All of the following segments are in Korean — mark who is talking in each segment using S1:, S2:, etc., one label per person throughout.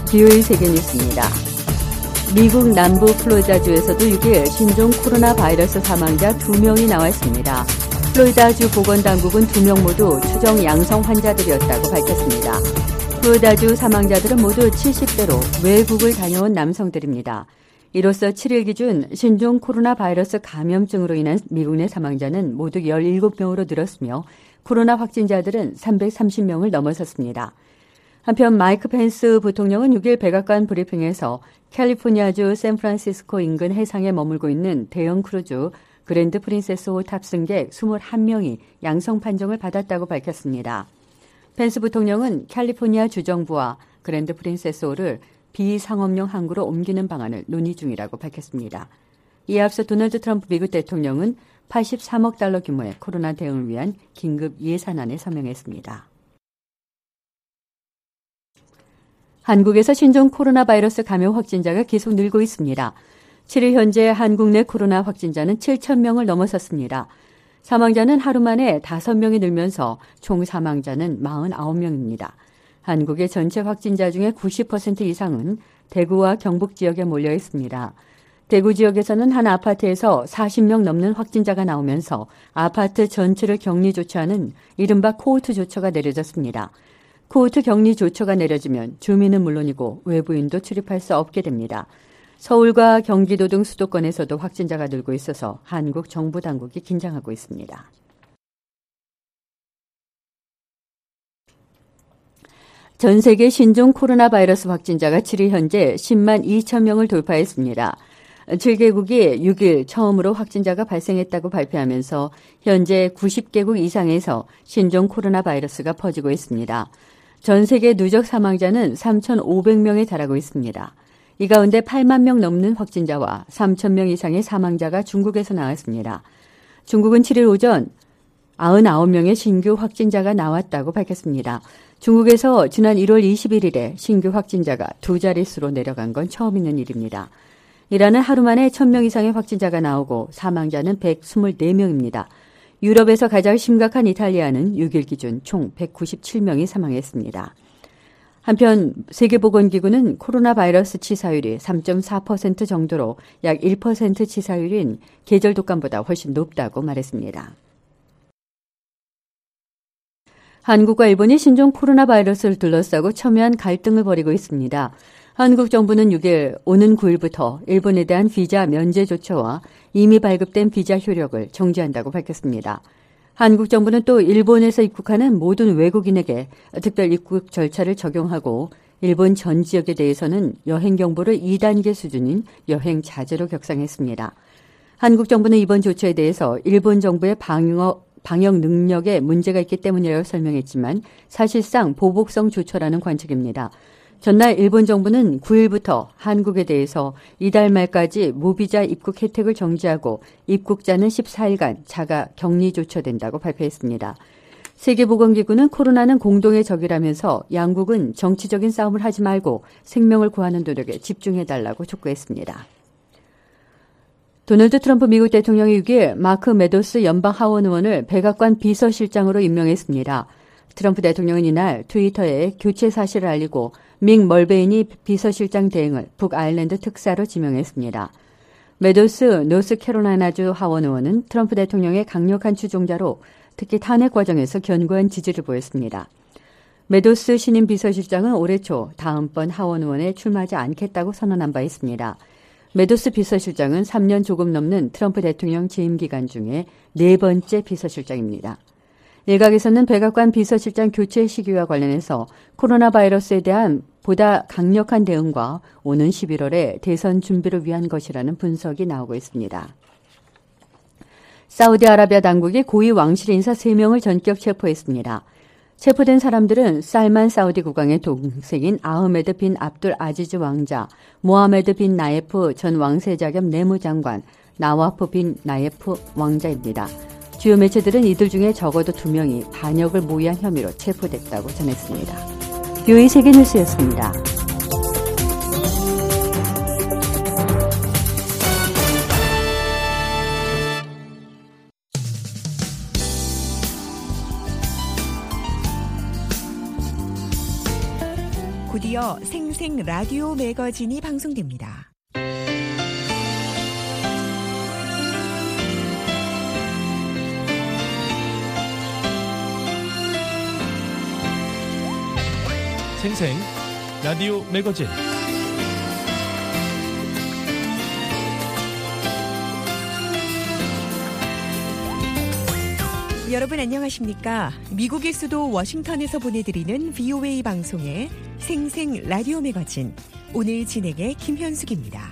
S1: BOA 세계뉴스입니다. 미국 남부 플로리다주에서도 6일 신종 코로나 바이러스 사망자 2명이 나왔습니다. 플로리다주 보건당국은 2명 모두 추정 양성 환자들이었다고 밝혔습니다. 플로리다주 사망자들은 모두 70대로 외국을 다녀온 남성들입니다. 이로써 7일 기준 신종 코로나 바이러스 감염증으로 인한 미국 내 사망자는 모두 17명으로 늘었으며 코로나 확진자들은 330명을 넘어섰습니다. 한편 마이크 펜스 부통령은 6일 백악관 브리핑에서 캘리포니아주 샌프란시스코 인근 해상에 머물고 있는 대형 크루즈 그랜드 프린세스호 탑승객 21명이 양성 판정을 받았다고 밝혔습니다. 펜스 부통령은 캘리포니아 주정부와 그랜드 프린세스호를 비상업용 항구로 옮기는 방안을 논의 중이라고 밝혔습니다. 이에 앞서 도널드 트럼프 미국 대통령은 83억 달러 규모의 코로나 대응을 위한 긴급 예산안에 서명했습니다. 한국에서 신종 코로나 바이러스 감염 확진자가 계속 늘고 있습니다. 7일 현재 한국 내 코로나 확진자는 7,000명을 넘어섰습니다. 사망자는 하루 만에 5명이 늘면서 총 사망자는 49명입니다. 한국의 전체 확진자 중에 90% 이상은 대구와 경북 지역에 몰려 있습니다. 대구 지역에서는 한 아파트에서 40명 넘는 확진자가 나오면서 아파트 전체를 격리 조처하는 이른바 코호트 조처가 내려졌습니다. 코호트 격리 조처가 내려지면 주민은 물론이고 외부인도 출입할 수 없게 됩니다. 서울과 경기도 등 수도권에서도 확진자가 늘고 있어서 한국 정부 당국이 긴장하고 있습니다. 전 세계 신종 코로나 바이러스 확진자가 7일 현재 10만 2천 명을 돌파했습니다. 7개국이 6일 처음으로 확진자가 발생했다고 발표하면서 현재 90개국 이상에서 신종 코로나 바이러스가 퍼지고 있습니다. 전 세계 누적 사망자는 3,500명에 달하고 있습니다. 이 가운데 8만 명 넘는 확진자와 3천 명 이상의 사망자가 중국에서 나왔습니다. 중국은 7일 오전 99명의 신규 확진자가 나왔다고 밝혔습니다. 중국에서 지난 1월 21일에 신규 확진자가 2자릿수로 내려간 건 처음 있는 일입니다. 이란은 하루 만에 1,000명 이상의 확진자가 나오고 사망자는 124명입니다. 유럽에서 가장 심각한 이탈리아는 6일 기준 총 197명이 사망했습니다. 한편 세계보건기구는 코로나 바이러스 치사율이 3.4% 정도로 약 1% 치사율인 계절 독감보다 훨씬 높다고 말했습니다. 한국과 일본이 신종 코로나 바이러스를 둘러싸고 첨예한 갈등을 벌이고 있습니다. 한국 정부는 6일 오는 9일부터 일본에 대한 비자 면제 조처와 이미 발급된 비자 효력을 정지한다고 밝혔습니다. 한국 정부는 또 일본에서 입국하는 모든 외국인에게 특별 입국 절차를 적용하고 일본 전 지역에 대해서는 여행 경보를 2단계 수준인 여행 자제로 격상했습니다. 한국 정부는 이번 조처에 대해서 일본 정부의 방역 능력에 문제가 있기 때문이라고 설명했지만 사실상 보복성 조처라는 관측입니다. 전날 일본 정부는 9일부터 한국에 대해서 이달 말까지 무비자 입국 혜택을 정지하고 입국자는 14일간 자가 격리 조처된다고 발표했습니다. 세계보건기구는 코로나는 공동의 적이라면서 양국은 정치적인 싸움을 하지 말고 생명을 구하는 노력에 집중해달라고 촉구했습니다. 도널드 트럼프 미국 대통령이 6일 마크 메도스 연방 하원 의원을 백악관 비서실장으로 임명했습니다. 트럼프 대통령은 이날 트위터에 교체 사실을 알리고 믹 멀베인이 비서실장 대행을 북아일랜드 특사로 지명했습니다. 메도스 노스캐롤라이나주 하원 의원은 트럼프 대통령의 강력한 추종자로 특히 탄핵 과정에서 견고한 지지를 보였습니다. 메도스 신임 비서실장은 올해 초 다음번 하원 의원에 출마하지 않겠다고 선언한 바 있습니다. 메도스 비서실장은 3년 조금 넘는 트럼프 대통령 재임 기간 중에 4번째 비서실장입니다. 일각에서는 백악관 비서실장 교체 시기와 관련해서 코로나 바이러스에 대한 보다 강력한 대응과 오는 11월에 대선 준비를 위한 것이라는 분석이 나오고 있습니다. 사우디아라비아 당국이 고위 왕실 인사 3명을 전격 체포했습니다. 체포된 사람들은 살만 사우디 국왕의 동생인 아흐메드 빈 압둘 아지즈 왕자, 모하메드 빈 나예프 전 왕세자 겸 내무장관, 나와프 빈 나예프 왕자입니다. 주요 매체들은 이들 중에 적어도 2명이 반역을 모의한 혐의로 체포됐다고 전했습니다. BOA 세계뉴스였습니다.
S2: 곧이어 생생 라디오 매거진이 방송됩니다.
S3: 생생 라디오 매거진.
S2: 여러분 안녕하십니까? 미국의 수도 워싱턴에서 보내드리는 VOA 방송의 생생 라디오 매거진, 오늘 진행의 김현숙입니다.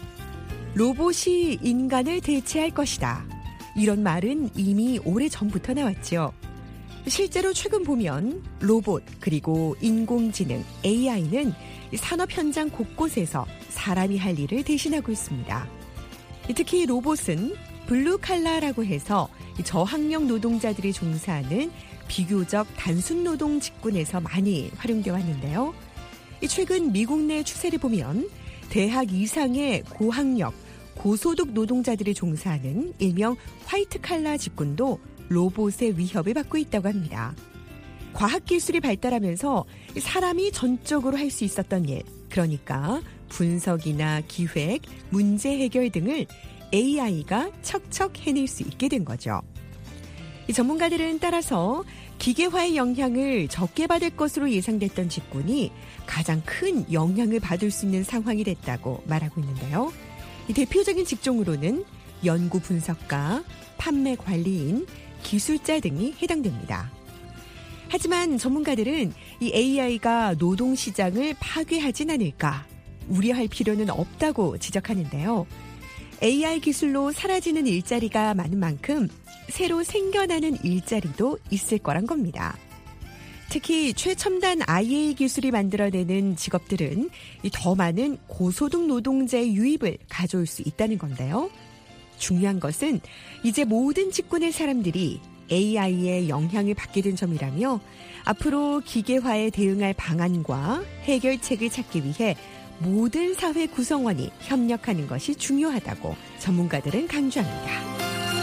S2: 로봇이 인간을 대체할 것이다. 이런 말은 이미 오래전부터 나왔죠. 실제로 최근 보면 로봇 그리고 인공지능 AI는 산업 현장 곳곳에서 사람이 할 일을 대신하고 있습니다. 특히 로봇은 블루칼라라고 해서 저학력 노동자들이 종사하는 비교적 단순 노동 직군에서 많이 활용되어 왔는데요. 최근 미국 내 추세를 보면 대학 이상의 고학력, 고소득 노동자들이 종사하는 일명 화이트칼라 직군도 로봇의 위협을 받고 있다고 합니다. 과학기술이 발달하면서 사람이 전적으로 할 수 있었던 일, 그러니까 분석이나 기획, 문제 해결 등을 AI가 척척 해낼 수 있게 된 거죠. 이 전문가들은 따라서 기계화의 영향을 적게 받을 것으로 예상됐던 직군이 가장 큰 영향을 받을 수 있는 상황이 됐다고 말하고 있는데요. 이 대표적인 직종으로는 연구 분석가, 판매 관리인, 기술자 등이 해당됩니다. 하지만 전문가들은 이 AI가 노동시장을 파괴하진 않을까 우려할 필요는 없다고 지적하는데요. AI 기술로 사라지는 일자리가 많은 만큼 새로 생겨나는 일자리도 있을 거란 겁니다. 특히 최첨단 IA 기술이 만들어내는 직업들은 더 많은 고소득 노동자의 유입을 가져올 수 있다는 건데요. 중요한 것은 이제 모든 직군의 사람들이 AI의 영향을 받게 된 점이라며 앞으로 기계화에 대응할 방안과 해결책을 찾기 위해 모든 사회 구성원이 협력하는 것이 중요하다고 전문가들은 강조합니다.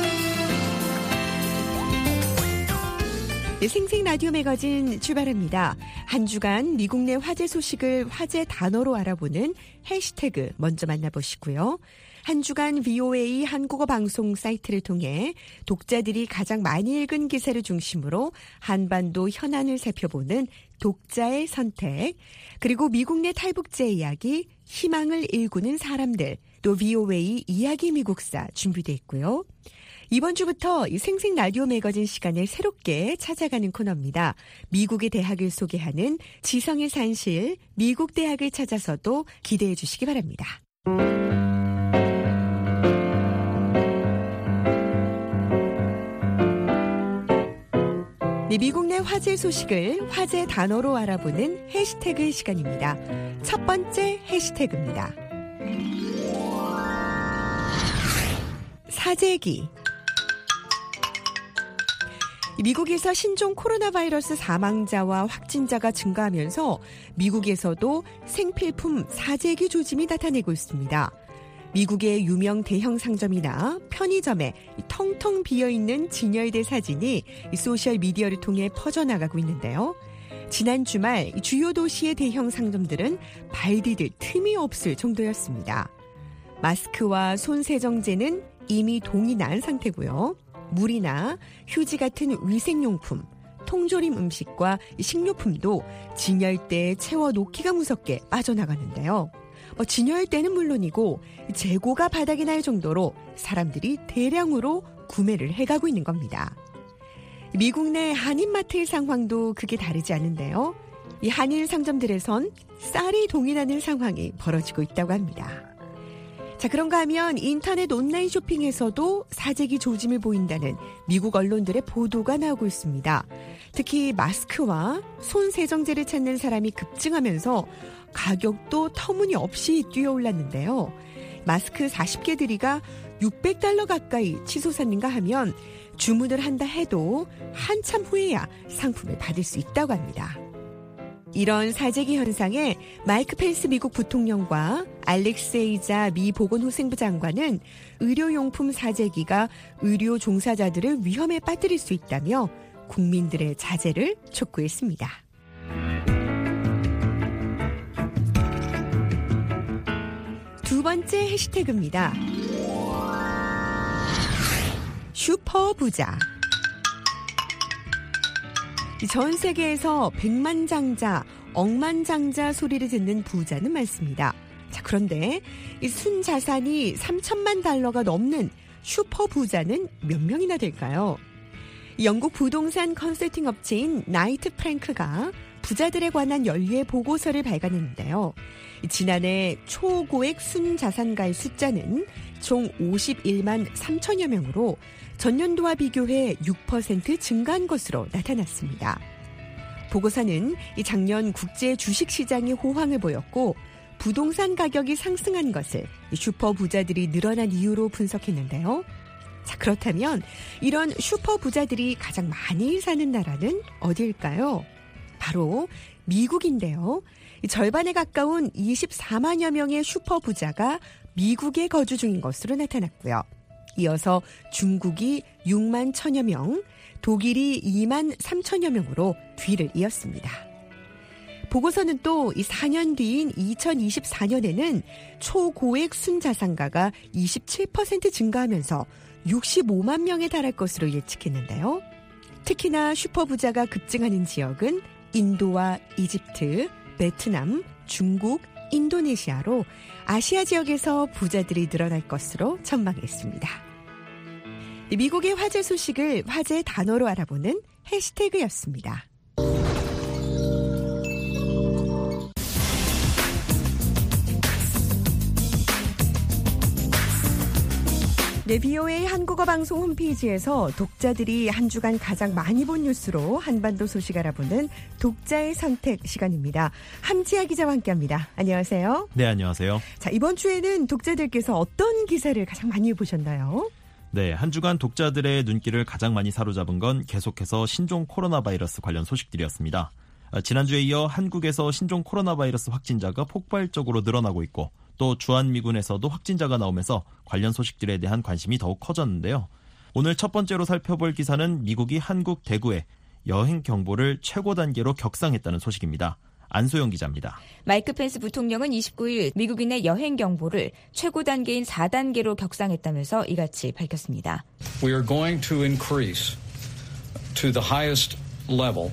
S2: 네, 생생 라디오 매거진 출발합니다. 한 주간 미국 내 화제 소식을 화제 단어로 알아보는 해시태그 먼저 만나보시고요. 한 주간 VOA 한국어 방송 사이트를 통해 독자들이 가장 많이 읽은 기사를 중심으로 한반도 현안을 살펴보는 독자의 선택, 그리고 미국 내 탈북자 이야기, 희망을 일구는 사람들, 또 VOA 이야기 미국사 준비되어 있고요. 이번 주부터 이 생생 라디오 매거진 시간을 새롭게 찾아가는 코너입니다. 미국의 대학을 소개하는 지성의 산실, 미국 대학을 찾아서도 기대해 주시기 바랍니다. 미국 내 화제 소식을 화제 단어로 알아보는 해시태그 시간입니다. 첫 번째 해시태그입니다. 사재기. 미국에서 신종 코로나 바이러스 사망자와 확진자가 증가하면서 미국에서도 생필품 사재기 조짐이 나타내고 있습니다. 미국의 유명 대형 상점이나 편의점에 텅텅 비어있는 진열대 사진이 소셜미디어를 통해 퍼져나가고 있는데요. 지난 주말 주요 도시의 대형 상점들은 발 디딜 틈이 없을 정도였습니다. 마스크와 손세정제는 이미 동이 난 상태고요. 물이나 휴지 같은 위생용품, 통조림 음식과 식료품도 진열대에 채워놓기가 무섭게 빠져나가는데요. 진열대는 물론이고 재고가 바닥이 날 정도로 사람들이 대량으로 구매를 해가고 있는 겁니다. 미국 내 한인마트의 상황도 크게 다르지 않은데요. 이 한인 상점들에선 쌀이 동인하는 상황이 벌어지고 있다고 합니다. 자, 그런가 하면 인터넷 온라인 쇼핑에서도 사재기 조짐을 보인다는 미국 언론들의 보도가 나오고 있습니다. 특히 마스크와 손 세정제를 찾는 사람이 급증하면서 가격도 터무니없이 뛰어올랐는데요. 마스크 40개들이가 $600 가까이 치솟았는가 하면 주문을 한다 해도 한참 후에야 상품을 받을 수 있다고 합니다. 이런 사재기 현상에 마이크 펜스 미국 부통령과 알렉세이자 미 보건후생부 장관은 의료용품 사재기가 의료 종사자들을 위험에 빠뜨릴 수 있다며 국민들의 자제를 촉구했습니다. 번째 해시태그입니다. 슈퍼부자. 전 세계에서 백만장자, 억만장자 소리를 듣는 부자는 많습니다. 자, 그런데 이 순자산이 3천만 달러가 넘는 슈퍼부자는 몇 명이나 될까요? 영국 부동산 컨설팅 업체인 나이트 프랭크가 부자들에 관한 연례 보고서를 발간했는데요. 지난해 초고액 순자산가의 숫자는 총 51만 3천여 명으로 전년도와 비교해 6% 증가한 것으로 나타났습니다. 보고서는 작년 국제 주식시장이 호황을 보였고 부동산 가격이 상승한 것을 슈퍼부자들이 늘어난 이유로 분석했는데요. 자, 그렇다면 이런 슈퍼부자들이 가장 많이 사는 나라는 어디일까요? 바로 미국인데요. 절반에 가까운 24만여 명의 슈퍼부자가 미국에 거주 중인 것으로 나타났고요. 이어서 중국이 6만 1천여 명, 독일이 2만 3천여 명으로 뒤를 이었습니다. 보고서는 또 이 4년 뒤인 2024년에는 초고액 순자산가가 27% 증가하면서 65만 명에 달할 것으로 예측했는데요. 특히나 슈퍼부자가 급증하는 지역은 인도와 이집트, 베트남, 중국, 인도네시아로 아시아 지역에서 부자들이 늘어날 것으로 전망했습니다. 미국의 화제 소식을 화제 단어로 알아보는 해시태그였습니다. 네, BOA 한국어 방송 홈페이지에서 독자들이 한 주간 가장 많이 본 뉴스로 한반도 소식 알아보는 독자의 선택 시간입니다. 함지아 기자와 함께합니다. 안녕하세요.
S4: 네, 안녕하세요.
S2: 자, 이번 주에는 독자들께서 어떤 기사를 가장 많이 보셨나요?
S4: 네, 한 주간 독자들의 눈길을 가장 많이 사로잡은 건 계속해서 신종 코로나 바이러스 관련 소식들이었습니다. 지난주에 이어 한국에서 신종 코로나 바이러스 확진자가 폭발적으로 늘어나고 있고 또 주한미군에서도 확진자가 나오면서 관련 소식들에 대한 관심이 더욱 커졌는데요. 오늘 첫 번째로 살펴볼 기사는 미국이 한국 대구에 여행 경보를 최고 단계로 격상했다는 소식입니다. 안소영 기자입니다.
S5: 마이크 펜스 부통령은 29일 미국인의 여행 경보를 최고 단계인 4단계로 격상했다면서 이같이 밝혔습니다.
S6: We are going to increase to the highest level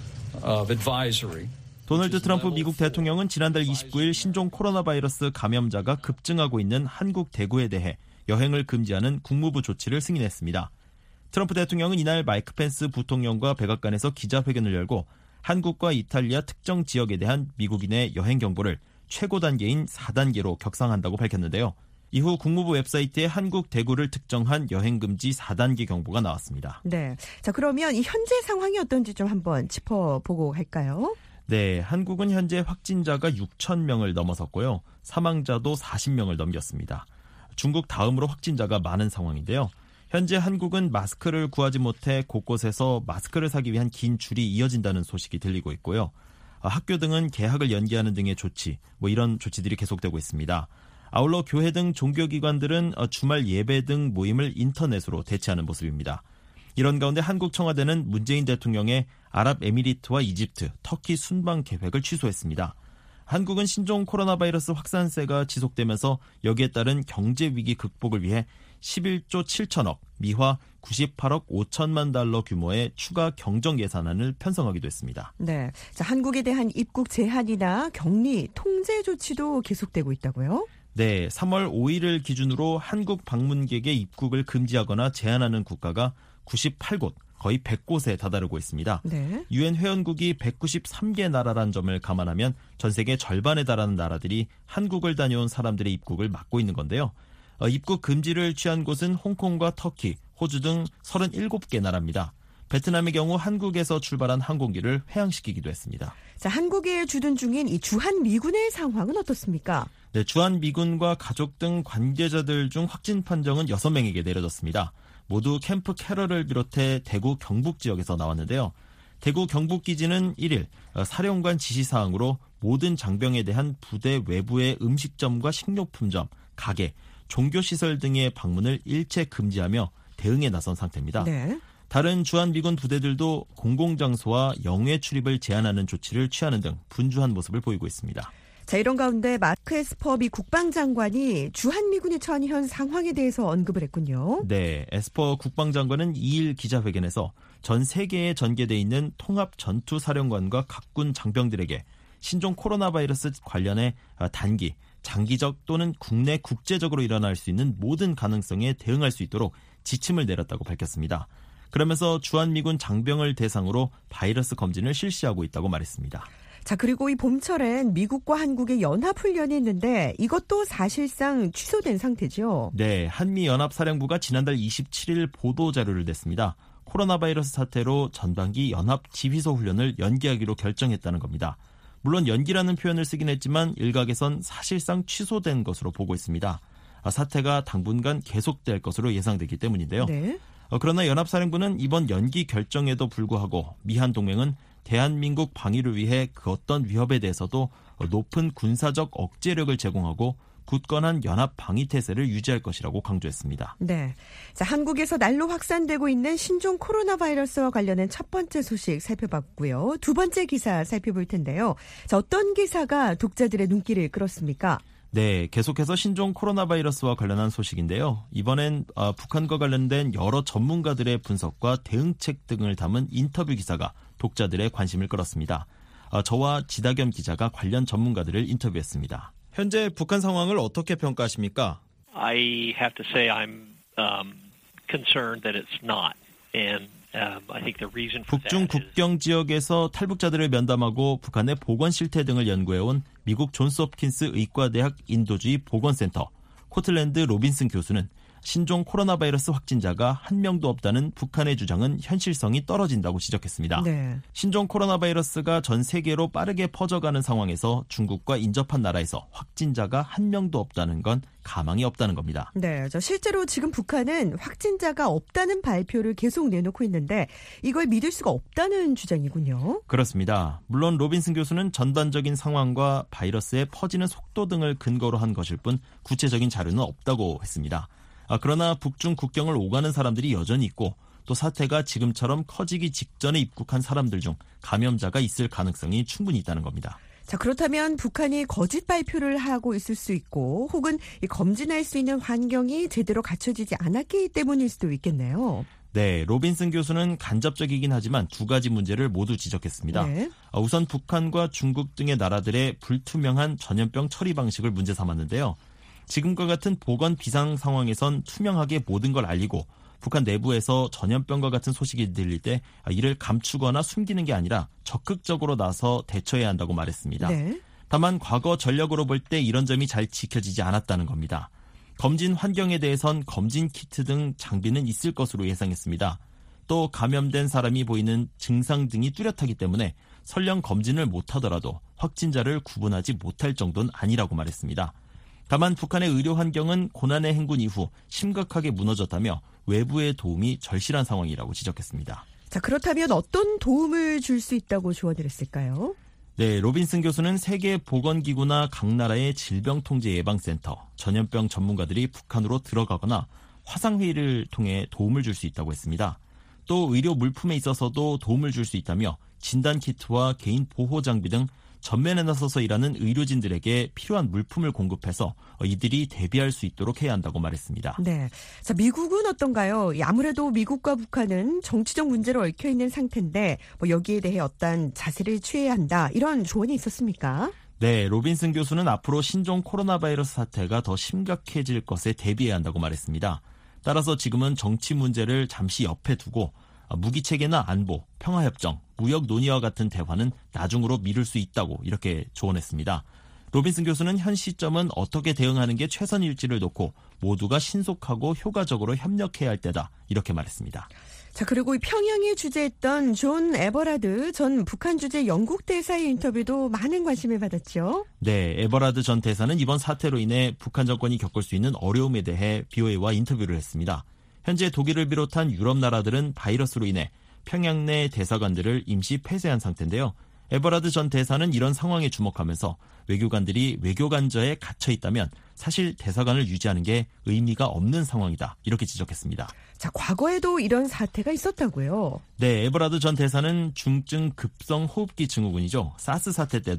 S6: of advisory.
S4: 도널드 트럼프 미국 대통령은 지난달 29일 신종 코로나 바이러스 감염자가 급증하고 있는 한국 대구에 대해 여행을 금지하는 국무부 조치를 승인했습니다. 트럼프 대통령은 이날 마이크 펜스 부통령과 백악관에서 기자회견을 열고 한국과 이탈리아 특정 지역에 대한 미국인의 여행 경보를 최고 단계인 4단계로 격상한다고 밝혔는데요. 이후 국무부 웹사이트에 한국 대구를 특정한 여행금지 4단계 경보가 나왔습니다.
S2: 네, 자 그러면 이 현재 상황이 어떤지 좀 한번 짚어보고 갈까요?
S4: 네, 한국은 현재 확진자가 6천 명을 넘어섰고요. 사망자도 40명을 넘겼습니다. 중국 다음으로 확진자가 많은 상황인데요. 현재 한국은 마스크를 구하지 못해 곳곳에서 마스크를 사기 위한 긴 줄이 이어진다는 소식이 들리고 있고요. 학교 등은 개학을 연기하는 등의 조치, 이런 조치들이 계속되고 있습니다. 아울러 교회 등 종교기관들은 주말 예배 등 모임을 인터넷으로 대체하는 모습입니다. 이런 가운데 한국 청와대는 문재인 대통령의 아랍에미리트와 이집트, 터키 순방 계획을 취소했습니다. 한국은 신종 코로나 바이러스 확산세가 지속되면서 여기에 따른 경제 위기 극복을 위해 11조 7천억, 미화 98억 5천만 달러 규모의 추가 경정 예산안을 편성하기도 했습니다.
S2: 네, 자, 한국에 대한 입국 제한이나 격리, 통제 조치도 계속되고 있다고요?
S4: 네, 3월 5일을 기준으로 한국 방문객의 입국을 금지하거나 제한하는 국가가 98곳, 거의 100곳에 다다르고 있습니다.
S2: 네.
S4: 유엔 회원국이 193개 나라란 점을 감안하면 전 세계 절반에 달하는 나라들이 한국을 다녀온 사람들의 입국을 막고 있는 건데요. 입국 금지를 취한 곳은 홍콩과 터키, 호주 등 37개 나라입니다. 베트남의 경우 한국에서 출발한 항공기를 회항시키기도 했습니다.
S2: 자, 한국에 주둔 중인 이 주한미군의 상황은 어떻습니까?
S4: 네, 주한미군과 가족 등 관계자들 중 확진 판정은 6명에게 내려졌습니다. 모두 캠프 캐럴을 비롯해 대구 경북 지역에서 나왔는데요. 대구 경북기지는 1일 사령관 지시사항으로 모든 장병에 대한 부대 외부의 음식점과 식료품점, 가게, 종교시설 등의 방문을 일체 금지하며 대응에 나선 상태입니다.
S2: 네.
S4: 다른 주한미군 부대들도 공공장소와 영외 출입을 제한하는 조치를 취하는 등 분주한 모습을 보이고 있습니다.
S2: 자, 이런 가운데 마크 에스퍼 미 국방장관이 주한미군의 처한 현 상황에 대해서 언급을 했군요.
S4: 네, 에스퍼 국방장관은 2일 기자회견에서 전 세계에 전개돼 있는 통합 전투사령관과 각군 장병들에게 신종 코로나 바이러스 관련해 단기, 장기적 또는 국내 국제적으로 일어날 수 있는 모든 가능성에 대응할 수 있도록 지침을 내렸다고 밝혔습니다. 그러면서 주한미군 장병을 대상으로 바이러스 검진을 실시하고 있다고 말했습니다.
S2: 자, 그리고 이 봄철엔 미국과 한국의 연합훈련이 있는데 이것도 사실상 취소된 상태죠.
S4: 네, 한미연합사령부가 지난달 27일 보도자료를 냈습니다. 코로나 바이러스 사태로 전반기 연합지휘소 훈련을 연기하기로 결정했다는 겁니다. 물론 연기라는 표현을 쓰긴 했지만 일각에선 사실상 취소된 것으로 보고 있습니다. 사태가 당분간 계속될 것으로 예상되기 때문인데요.
S2: 네.
S4: 그러나 연합사령부는 이번 연기 결정에도 불구하고 미한 동맹은 대한민국 방위를 위해 그 어떤 위협에 대해서도 높은 군사적 억제력을 제공하고 굳건한 연합 방위 태세를 유지할 것이라고 강조했습니다.
S2: 네. 자, 한국에서 날로 확산되고 있는 신종 코로나 바이러스와 관련된 첫 번째 소식 살펴봤고요. 두 번째 기사 살펴볼 텐데요. 자, 어떤 기사가 독자들의 눈길을 끌었습니까?
S4: 네, 계속해서 신종 코로나 바이러스와 관련한 소식인데요. 이번엔 북한과 관련된 여러 전문가들의 분석과 대응책 등을 담은 인터뷰 기사가 독자들의 관심을 끌었습니다. 저와 지다겸 기자가 관련 전문가들을 인터뷰했습니다. 현재 북한 상황을 어떻게 평가하십니까?
S7: I have to say I'm concerned that it's not. And I think the reason for
S4: 북중
S7: that is
S4: 국경 지역에서 탈북자들을 면담하고 북한의 보건 실태 등을 연구해온 미국 존스홉킨스 의과대학 인도주의 보건센터 코틀랜드 로빈슨 교수는 신종 코로나 바이러스 확진자가 한 명도 없다는 북한의 주장은 현실성이 떨어진다고 지적했습니다.
S2: 네.
S4: 신종 코로나 바이러스가 전 세계로 빠르게 퍼져가는 상황에서 중국과 인접한 나라에서 확진자가 한 명도 없다는 건 가망이 없다는 겁니다.
S2: 네, 실제로 지금 북한은 확진자가 없다는 발표를 계속 내놓고 있는데 이걸 믿을 수가 없다는 주장이군요.
S4: 그렇습니다. 물론 로빈슨 교수는 전반적인 상황과 바이러스의 퍼지는 속도 등을 근거로 한 것일 뿐 구체적인 자료는 없다고 했습니다. 그러나 북중 국경을 오가는 사람들이 여전히 있고 또 사태가 지금처럼 커지기 직전에 입국한 사람들 중 감염자가 있을 가능성이 충분히 있다는 겁니다.
S2: 자, 그렇다면 북한이 거짓 발표를 하고 있을 수 있고 혹은 검진할 수 있는 환경이 제대로 갖춰지지 않았기 때문일 수도 있겠네요.
S4: 네, 로빈슨 교수는 간접적이긴 하지만 두 가지 문제를 모두 지적했습니다.
S2: 네.
S4: 우선 북한과 중국 등의 나라들의 불투명한 전염병 처리 방식을 문제 삼았는데요. 지금과 같은 보건 비상 상황에선 투명하게 모든 걸 알리고 북한 내부에서 전염병과 같은 소식이 들릴 때 이를 감추거나 숨기는 게 아니라 적극적으로 나서 대처해야 한다고 말했습니다.
S2: 네.
S4: 다만 과거 전력으로 볼 때 이런 점이 잘 지켜지지 않았다는 겁니다. 검진 환경에 대해선 검진 키트 등 장비는 있을 것으로 예상했습니다. 또 감염된 사람이 보이는 증상 등이 뚜렷하기 때문에 설령 검진을 못하더라도 확진자를 구분하지 못할 정도는 아니라고 말했습니다. 다만 북한의 의료 환경은 고난의 행군 이후 심각하게 무너졌다며 외부의 도움이 절실한 상황이라고 지적했습니다.
S2: 자, 그렇다면 어떤 도움을 줄 수 있다고 조언을 했을까요?
S4: 네, 로빈슨 교수는 세계보건기구나 각 나라의 질병통제예방센터, 전염병 전문가들이 북한으로 들어가거나 화상회의를 통해 도움을 줄 수 있다고 했습니다. 또 의료 물품에 있어서도 도움을 줄 수 있다며 진단키트와 개인 보호장비 등 전면에 나서서 일하는 의료진들에게 필요한 물품을 공급해서 이들이 대비할 수 있도록 해야 한다고 말했습니다.
S2: 네. 자, 미국은 어떤가요? 아무래도 미국과 북한은 정치적 문제로 얽혀있는 상태인데 여기에 대해 어떤 자세를 취해야 한다. 이런 조언이 있었습니까?
S4: 네, 로빈슨 교수는 앞으로 신종 코로나 바이러스 사태가 더 심각해질 것에 대비해야 한다고 말했습니다. 따라서 지금은 정치 문제를 잠시 옆에 두고 무기체계나 안보, 평화협정, 무역 논의와 같은 대화는 나중으로 미룰 수 있다고 이렇게 조언했습니다. 로빈슨 교수는 현 시점은 어떻게 대응하는 게 최선일지를 놓고 모두가 신속하고 효과적으로 협력해야 할 때다 이렇게 말했습니다.
S2: 자, 그리고 평양에 주재했던 존 에버라드 전 북한 주재 영국 대사의 인터뷰도 많은 관심을 받았죠.
S4: 네, 에버라드 전 대사는 이번 사태로 인해 북한 정권이 겪을 수 있는 어려움에 대해 BOA와 인터뷰를 했습니다. 현재 독일을 비롯한 유럽 나라들은 바이러스로 인해 평양 내 대사관들을 임시 폐쇄한 상태인데요. 에버라드 전 대사는 이런 상황에 주목하면서 외교관들이 외교관저에 갇혀 있다면 사실 대사관을 유지하는 게 의미가 없는 상황이다. 이렇게 지적했습니다.
S2: 자, 과거에도 이런 사태가 있었다고요?
S4: 네, 에버라드 전 대사는 중증 급성 호흡기 증후군이죠. 사스 사태 때도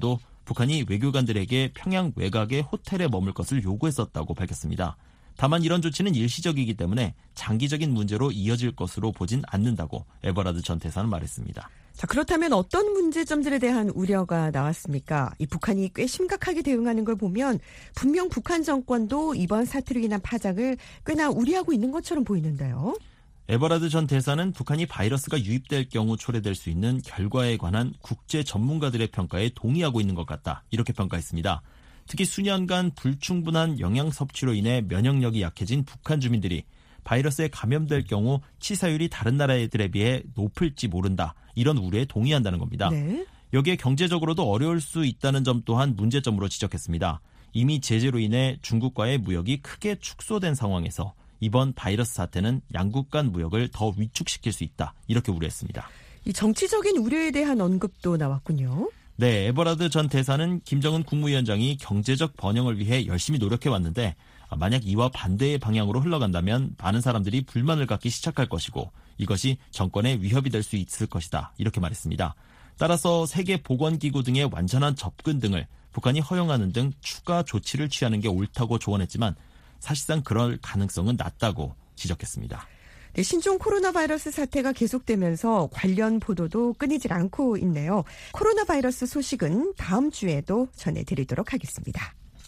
S4: 북한이 외교관들에게 평양 외곽의 호텔에 머물 것을 요구했었다고 밝혔습니다. 다만 이런 조치는 일시적이기 때문에 장기적인 문제로 이어질 것으로 보진 않는다고 에버라드 전 대사는 말했습니다.
S2: 자, 그렇다면 어떤 문제점들에 대한 우려가 나왔습니까? 이 북한이 꽤 심각하게 대응하는 걸 보면 분명 북한 정권도 이번 사태로 인한 파장을 꽤나 우려하고 있는 것처럼 보이는데요.
S4: 에버라드 전 대사는 북한이 바이러스가 유입될 경우 초래될 수 있는 결과에 관한 국제 전문가들의 평가에 동의하고 있는 것 같다. 이렇게 평가했습니다. 특히 수년간 불충분한 영양 섭취로 인해 면역력이 약해진 북한 주민들이 바이러스에 감염될 경우 치사율이 다른 나라들에 비해 높을지 모른다. 이런 우려에 동의한다는 겁니다.
S2: 네.
S4: 여기에 경제적으로도 어려울 수 있다는 점 또한 문제점으로 지적했습니다. 이미 제재로 인해 중국과의 무역이 크게 축소된 상황에서 이번 바이러스 사태는 양국 간 무역을 더 위축시킬 수 있다. 이렇게 우려했습니다.
S2: 이 정치적인 우려에 대한 언급도 나왔군요.
S4: 네, 에버라드 전 대사는 김정은 국무위원장이 경제적 번영을 위해 열심히 노력해왔는데 만약 이와 반대의 방향으로 흘러간다면 많은 사람들이 불만을 갖기 시작할 것이고 이것이 정권에 위협이 될 수 있을 것이다. 이렇게 말했습니다. 따라서 세계보건기구 등의 완전한 접근 등을 북한이 허용하는 등 추가 조치를 취하는 게 옳다고 조언했지만 사실상 그럴 가능성은 낮다고 지적했습니다.
S2: 네, 신종 코로나 바이러스 사태가 계속되면서 관련 보도도 끊이질 않고 있네요. 코로나 바이러스 소식은 다음 주에도 전해드리도록 하겠습니다.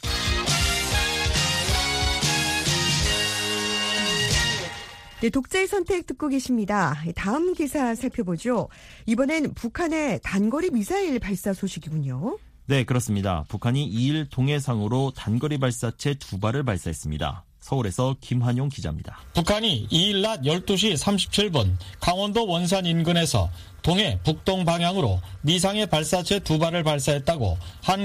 S2: 네, 독자의 선택 듣고 계십니다. 다음 기사 살펴보죠. 이번엔 북한의 단거리 미사일 발사 소식이군요.
S4: 네, 그렇습니다. 북한이 2일 동해상으로 단거리 발사체 2발을 발사했습니다. 서울에서 김환용 기자입니다.
S8: 북한이 2일 낮 12시 37분 강원도 원산 인근에서 동해 북동 방향으로 미상의 발사체 2발을 발사했다고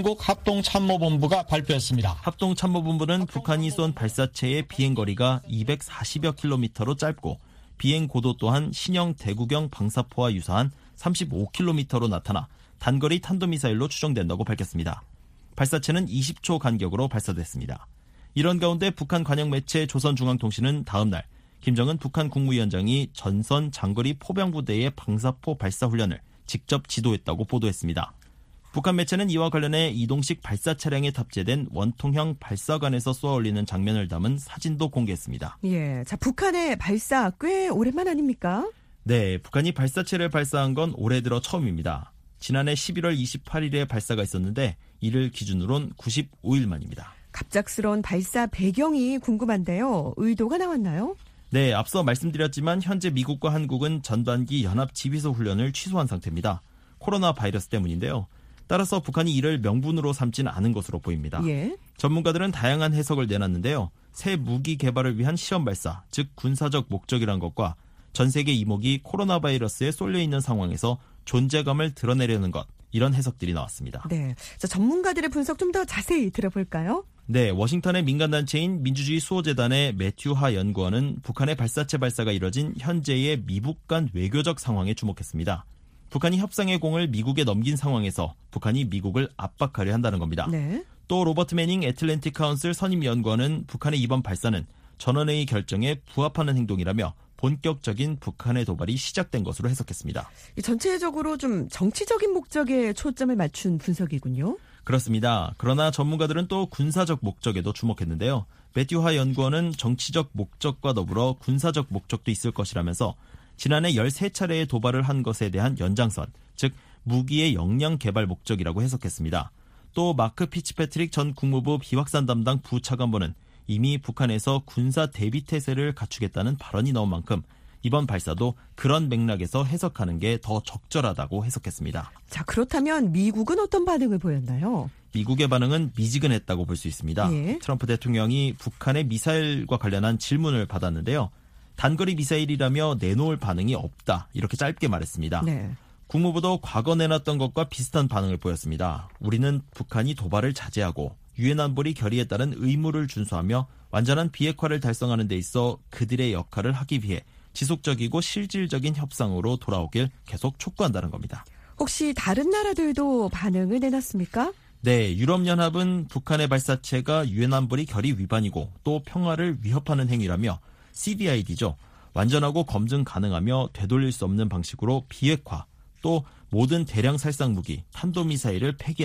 S8: 한국합동참모본부가 발표했습니다.
S4: 합동참모본부는 북한이 쏜 발사체의 비행거리가 240여 킬로미터로 짧고 비행고도 또한 신형 대구경 방사포와 유사한 35킬로미터로 나타나 단거리 탄도미사일로 추정된다고 밝혔습니다. 발사체는 20초 간격으로 발사됐습니다. 이런 가운데 북한 관영 매체 조선중앙통신은 다음 날 김정은 북한 국무위원장이 전선 장거리 포병부대의 방사포 발사 훈련을 직접 지도했다고 보도했습니다. 북한 매체는 이와 관련해 이동식 발사 차량에 탑재된 원통형 발사관에서 쏘아 올리는 장면을 담은 사진도 공개했습니다.
S2: 예, 자, 북한의 발사 꽤 오랜만 아닙니까?
S4: 네, 북한이 발사체를 발사한 건 올해 들어 처음입니다. 지난해 11월 28일에 발사가 있었는데 이를 기준으론 95일 만입니다.
S2: 갑작스러운 발사 배경이 궁금한데요. 의도가 나왔나요?
S4: 네, 앞서 말씀드렸지만 현재 미국과 한국은 전반기 연합 지휘소 훈련을 취소한 상태입니다. 코로나 바이러스 때문인데요. 따라서 북한이 이를 명분으로 삼지는 않은 것으로 보입니다.
S2: 예.
S4: 전문가들은 다양한 해석을 내놨는데요. 새 무기 개발을 위한 시험 발사, 즉 군사적 목적이란 것과 전 세계 이목이 코로나 바이러스에 쏠려 있는 상황에서 존재감을 드러내려는 것, 이런 해석들이 나왔습니다.
S2: 네, 자, 전문가들의 분석 좀 더 자세히 들어볼까요?
S4: 네, 워싱턴의 민간단체인 민주주의 수호재단의 매튜 하 연구원은 북한의 발사체 발사가 이뤄진 현재의 미북 간 외교적 상황에 주목했습니다. 북한이 협상의 공을 미국에 넘긴 상황에서 북한이 미국을 압박하려 한다는 겁니다.
S2: 네.
S4: 또 로버트 매닝 애틀랜틱 카운슬 선임 연구원은 북한의 이번 발사는 전원회의 결정에 부합하는 행동이라며 본격적인 북한의 도발이 시작된 것으로 해석했습니다.
S2: 전체적으로 좀 정치적인 목적에 초점을 맞춘 분석이군요.
S4: 그렇습니다. 그러나 전문가들은 또 군사적 목적에도 주목했는데요. 매튜 하 연구원은 정치적 목적과 더불어 군사적 목적도 있을 것이라면서 지난해 13차례의 도발을 한 것에 대한 연장선, 즉 무기의 역량 개발 목적이라고 해석했습니다. 또 마크 피츠패트릭 전 국무부 비확산 담당 부차관보는 이미 북한에서 군사 대비 태세를 갖추겠다는 발언이 나온 만큼 이번 발사도 그런 맥락에서 해석하는 게 더 적절하다고 해석했습니다.
S2: 자, 그렇다면 미국은 어떤 반응을 보였나요?
S4: 미국의 반응은 미지근했다고 볼 수 있습니다.
S2: 예.
S4: 트럼프 대통령이 북한의 미사일과 관련한 질문을 받았는데요. 단거리 미사일이라며 내놓을 반응이 없다, 이렇게 짧게 말했습니다.
S2: 네.
S4: 국무부도 과거 내놨던 것과 비슷한 반응을 보였습니다. 우리는 북한이 도발을 자제하고 유엔 안보리 결의에 따른 의무를 준수하며 완전한 비핵화를 달성하는 데 있어 그들의 역할을 하기 위해 지속적이고 실질적인 협상으로 돌아오길 계속 촉구한다는 겁니다.
S2: 혹시 다른 나라들도 반응을 내놨습니까?
S4: 네, 유럽연합은 북한의 발사체가 유엔 안보리 결의 위반이고 또 평화를 위협하는 행위라며 CVID죠. 완전하고 검증 가능하며 되돌릴 수 없는 방식으로 비핵화, 또 모든 대량 살상 무기, 탄도미사일을 폐기하라,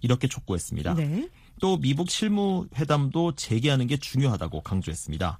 S4: 이렇게 촉구했습니다.
S2: 네.
S4: 또 미북 실무회담도 재개하는 게 중요하다고 강조했습니다.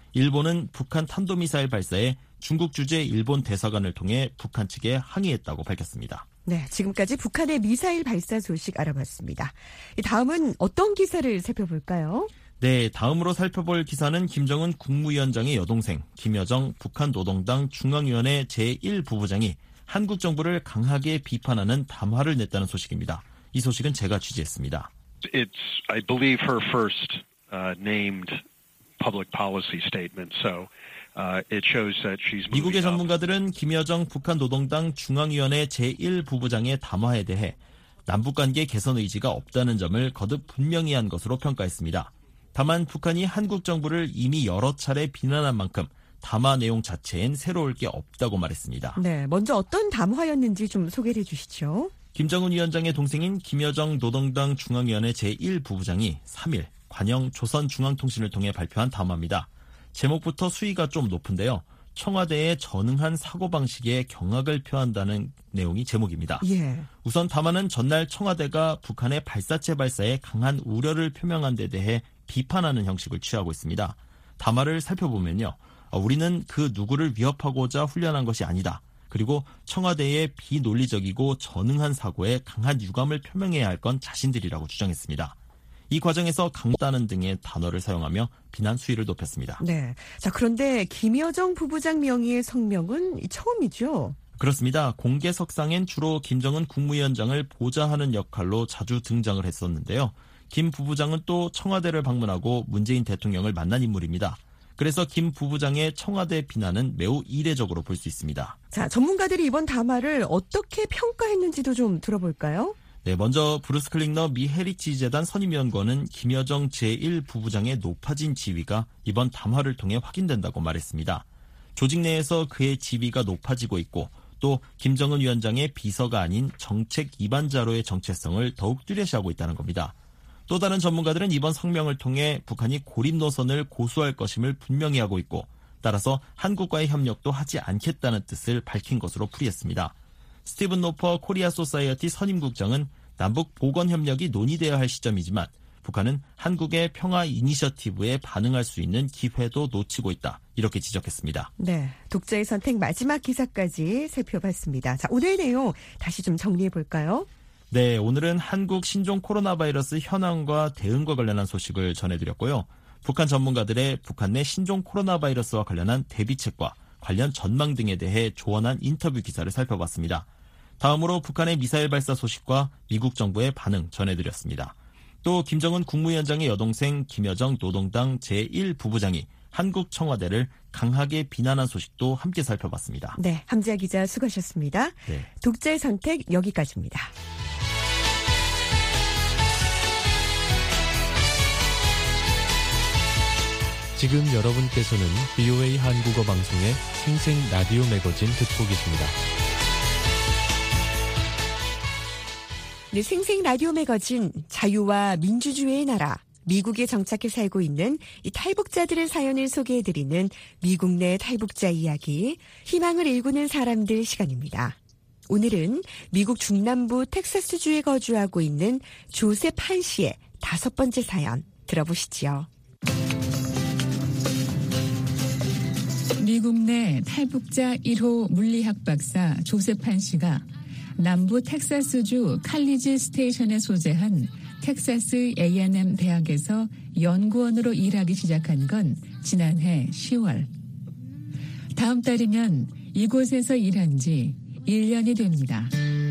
S4: 일본은 북한 탄도미사일 발사에 중국 주재 일본 대사관을 통해 북한 측에 항의했다고 밝혔습니다.
S2: 네, 지금까지 북한의 미사일 발사 소식 알아봤습니다. 다음은 어떤 기사를 살펴볼까요?
S4: 네, 다음으로 살펴볼 기사는 김정은 국무위원장의 여동생 김여정 북한 노동당 중앙위원회 제1부부장이 한국 정부를 강하게 비판하는 담화를 냈다는 소식입니다. 이 소식은 제가 취재했습니다.
S7: It's, I believe, her first named public policy statement. So it shows that she's
S4: 미국의
S7: moving up.
S4: 전문가들은 김여정 북한 노동당 중앙위원회 제1부부장의 담화에 대해 남북관계 개선 의지가 없다는 점을 거듭 분명히 한 것으로 평가했습니다. 다만 북한이 한국 정부를 이미 여러 차례 비난한 만큼 담화 내용 자체엔 새로울 게 없다고 말했습니다.
S2: 네, 먼저 어떤 담화였는지 좀 소개해 주시죠.
S4: 김정은 위원장의 동생인 김여정 노동당 중앙위원회 제1부부장이 3일 관영 조선중앙통신을 통해 발표한 담화입니다. 제목부터 수위가 좀 높은데요. 청와대에 전응한 사고방식에 경악을 표한다는 내용이 제목입니다.
S2: 예.
S4: 우선 담화는 전날 청와대가 북한의 발사체 발사에 강한 우려를 표명한 데 대해 비판하는 형식을 취하고 있습니다. 담화를 살펴보면요. 우리는 그 누구를 위협하고자 훈련한 것이 아니다. 그리고 청와대의 비논리적이고 전응한 사고에 강한 유감을 표명해야 할 건 자신들이라고 주장했습니다. 이 과정에서 강다는 등의 단어를 사용하며 비난 수위를 높였습니다.
S2: 네. 자, 그런데 김여정 부부장 명의의 성명은 처음이죠?
S4: 그렇습니다. 공개석상엔 주로 김정은 국무위원장을 보좌하는 역할로 자주 등장을 했었는데요. 김 부부장은 또 청와대를 방문하고 문재인 대통령을 만난 인물입니다. 그래서 김 부부장의 청와대 비난은 매우 이례적으로 볼 수 있습니다.
S2: 자, 전문가들이 이번 담화를 어떻게 평가했는지도 좀 들어볼까요?
S4: 네, 먼저 브루스 클링너 미 헤리티지 재단 선임위원관은 김여정 제1부부장의 높아진 지위가 이번 담화를 통해 확인된다고 말했습니다. 조직 내에서 그의 지위가 높아지고 있고 또 김정은 위원장의 비서가 아닌 정책 이반자로의 정체성을 더욱 뚜렷이하고 있다는 겁니다. 또 다른 전문가들은 이번 성명을 통해 북한이 고립 노선을 고수할 것임을 분명히 하고 있고 따라서 한국과의 협력도 하지 않겠다는 뜻을 밝힌 것으로 풀이했습니다. 스티븐 노퍼 코리아 소사이어티 선임국장은 남북 보건 협력이 논의되어야 할 시점이지만 북한은 한국의 평화 이니셔티브에 반응할 수 있는 기회도 놓치고 있다. 이렇게 지적했습니다.
S2: 네, 독자의 선택 마지막 기사까지 살펴봤습니다. 자, 오늘 내용 다시 좀 정리해 볼까요?
S4: 네, 오늘은 한국 신종 코로나 바이러스 현황과 대응과 관련한 소식을 전해드렸고요. 북한 전문가들의 북한 내 신종 코로나 바이러스와 관련한 대비책과 관련 전망 등에 대해 조언한 인터뷰 기사를 살펴봤습니다. 다음으로 북한의 미사일 발사 소식과 미국 정부의 반응 전해드렸습니다. 또 김정은 국무위원장의 여동생 김여정 노동당 제1부부장이 한국 청와대를 강하게 비난한 소식도 함께 살펴봤습니다.
S2: 네, 함지아 기자 수고하셨습니다.
S4: 네.
S2: 독자의 선택 여기까지입니다.
S3: 지금 여러분께서는 VOA 한국어 방송의 생생 라디오 매거진 듣고 계십니다.
S2: 네, 생생 라디오 매거진 자유와 민주주의의 나라 미국에 정착해 살고 있는 이 탈북자들의 사연을 소개해드리는 미국 내 탈북자 이야기, 희망을 일구는 사람들 시간입니다. 오늘은 미국 중남부 텍사스주에 거주하고 있는 조셉 한 씨의 5번째 사연 들어보시죠.
S9: 미국 내 탈북자 1호 물리학 박사 조셉 한 씨가 남부 텍사스주 칼리지 스테이션에 소재한 텍사스 A&M 대학에서 연구원으로 일하기 시작한 건 지난해 10월. 다음 달이면 이곳에서 일한 지 1년이 됩니다.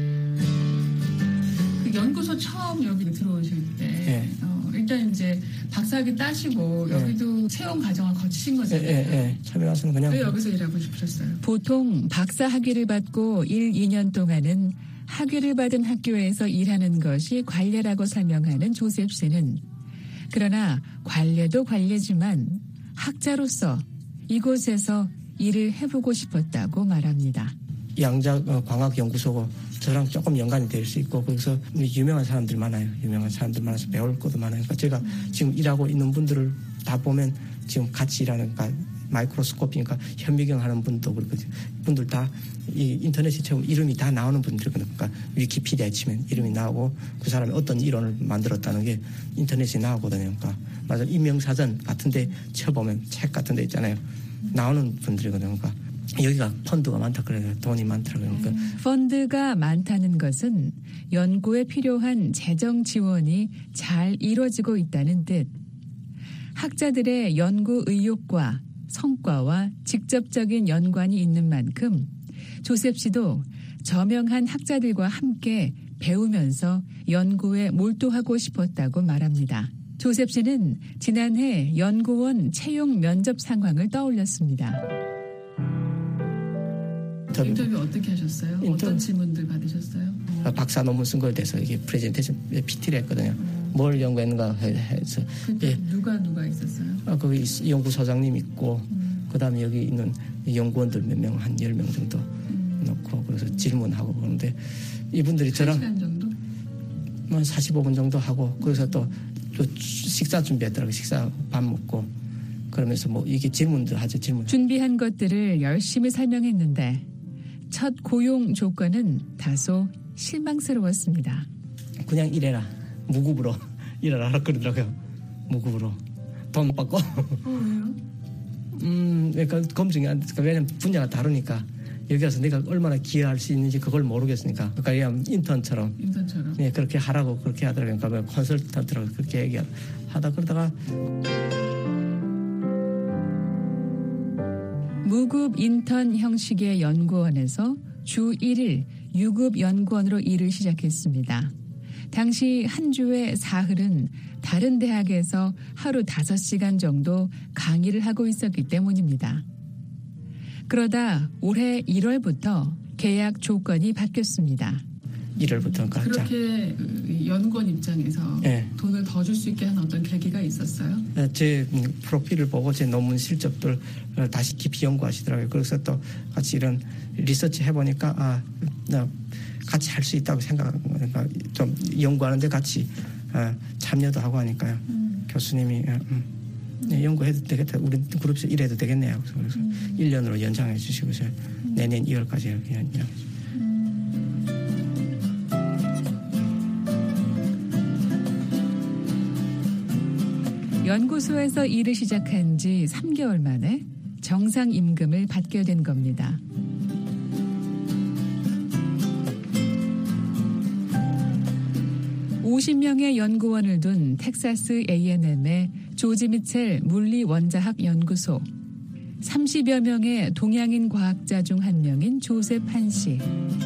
S9: 그 연구소 처음 여기 들어오실 때
S10: 네.
S9: 일단 이제 박사학위 따시고 여기도 채용 과정을 거치신 거잖아요.
S10: 네. 처음에 와서는 그냥.
S9: 왜 여기서 일하고 싶으셨어요? 보통 박사 학위를 받고 1, 2년 동안은 학위를 받은 학교에서 일하는 것이 관례라고 설명하는 조셉 씨는 그러나 관례도 관례지만 학자로서 이곳에서 일을 해보고 싶었다고 말합니다.
S10: 양자광학연구소고 저랑 조금 연관이 될 수 있고 거기서 유명한 사람들 많아요. 유명한 사람들 많아서 배울 것도 많아요. 그러니까 제가 지금 일하고 있는 분들을 다 보면 지금 같이 일하는, 그러니까 마이크로스코피니까 현미경 하는 분도 그렇고 분들 다 이 인터넷에 채우면 이름이 다 나오는 분들이거든요. 그러니까 위키피디아에 치면 이름이 나오고 그 사람이 어떤 이론을 만들었다는 게 인터넷에 나오거든요. 그러니까 맞아 인명사전 같은데 쳐보면 책 같은데 있잖아요. 나오는 분들이거든요. 그러니까 여기가 펀드가 많다 그래요. 돈이 많다 그러니까.
S9: 펀드가 많다는 것은 연구에 필요한 재정 지원이 잘 이루어지고 있다는 뜻. 학자들의 연구 의욕과 성과와 직접적인 연관이 있는 만큼 조셉 씨도 저명한 학자들과 함께 배우면서 연구에 몰두하고 싶었다고 말합니다. 조셉 씨는 지난해 연구원 채용 면접 상황을 떠올렸습니다. 인터뷰 어떻게 하셨어요? 어떤 질문들 받으셨어요?
S10: 박사 논문 쓴 거에 대해서 이게 프레젠테이션 PT를 했거든요. 뭘 연구했는가 해서.
S9: 예. 누가 있었어요?
S10: 거기 연구소장님 있고 그다음에 여기 있는 연구원들 몇 명, 한 10명 정도 놓고 그래서 질문하고 그러는데 이분들이 저랑
S9: 1시간 정도?
S10: 45분 정도 하고 그래서 또 식사 준비했더라고요. 식사 밥 먹고 그러면서 뭐 이게 질문들 하죠. 질문.
S9: 준비한 것들을 열심히 설명했는데 첫 고용 조건은 다소 실망스러웠습니다.
S10: 그냥 일해라. 무급으로 일하라 그러더라고요. 무급으로. 돈 못 받고.
S9: 왜요?
S10: 그러니까 검증이 안 되니까 왜냐면 분야가 다르니까 여기 와서 내가 얼마나 기여할 수 있는지 그걸 모르겠으니까 그러니까 그냥 인턴처럼 네, 그렇게 하라고 그렇게 하더라고요. 그러니까 컨설턴트라고 그렇게 얘기하다 그러다가
S9: 무급 인턴 형식의 연구원에서 주 1일 유급 연구원으로 일을 시작했습니다. 당시 한 주의 사흘은 다른 대학에서 하루 5시간 정도 강의를 하고 있었기 때문입니다. 그러다 올해 1월부터 계약 조건이 바뀌었습니다.
S10: 1월부터
S9: 그렇게 연구원 입장에서 네. 돈을 더 줄 수 있게 한 어떤 계기가 있었어요?
S10: 제 프로필을 보고 제 논문 실적들 다시 깊이 연구하시더라고요. 그래서 또 같이 이런 리서치 해보니까 나 같이 할 수 있다고 생각하니까 좀 연구하는데 같이 참여도 하고 하니까요. 교수님이 네, 연구해도 되겠다. 우리 그룹에서 일해도 되겠네요. 그래서 1년으로 연장해 주시고 내년 2월까지 이렇게 연장해 주시고.
S9: 연구소에서 일을 시작한 지 3개월 만에 정상 임금을 받게 된 겁니다. (50명의) 연구원을 둔 텍사스 A&M의 조지 미첼 물리원자학 연구소, 30여 명의 동양인 과학자 중 한 명인 조셉 한 씨.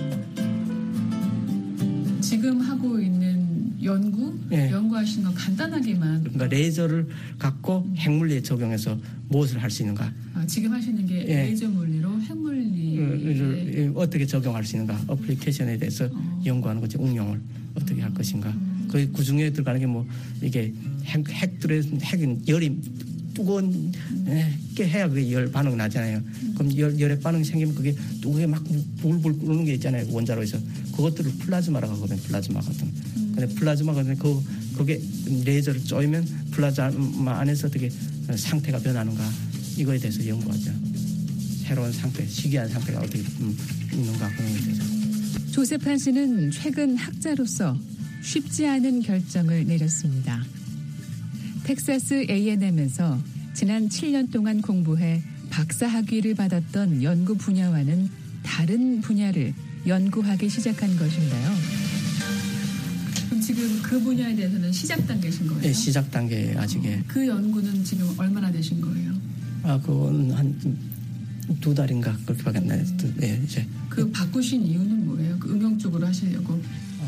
S9: 지금 하고 있는 연구하시는 거 간단하게만.
S10: 그러니까 레이저를 갖고 핵물리에 적용해서 무엇을 할 수 있는가.
S9: 지금 하시는 게 레이저 물리로 핵물리를
S10: 어떻게 적용할 수 있는가. 어플리케이션에 대해서 연구하는 거지. 응용을 어떻게 할 것인가. 그 중에 들어가는 게 뭐 이게 핵은 열이 뜨거운 게 해야 그게 열 반응 나잖아요. 그럼 열의 반응 생기면 그게 뜨겁게 막 불불 끓는 게 있잖아요. 원자로에서 그것들을 플라즈마라고 하거든요. 플라즈마 같은. 근데 플라즈마가 그게 레이저를 쪼이면 플라즈마 안에서 어떻게 상태가 변하는가 이거에 대해서 연구하죠. 새로운 상태, 희귀한 상태가 어떻게 있는가 그런 것에 대해서.
S9: 조셉 한 씨는 최근 학자로서 쉽지 않은 결정을 내렸습니다. 텍사스 A&M에서 지난 7년 동안 공부해 박사학위를 받았던 연구 분야와는 다른 분야를 연구하기 시작한 것인데요. 그럼 지금 그 분야에 대해서는 시작 단계신 거예요?
S10: 네, 시작 단계 아직에.
S9: 그 연구는 지금 얼마나 되신 거예요?
S10: 그건 한 2달인가 그렇게밖에 안 나요. 네, 이제.
S9: 그 바꾸신 이유는 뭐예요? 그 응용 쪽으로 하시려고?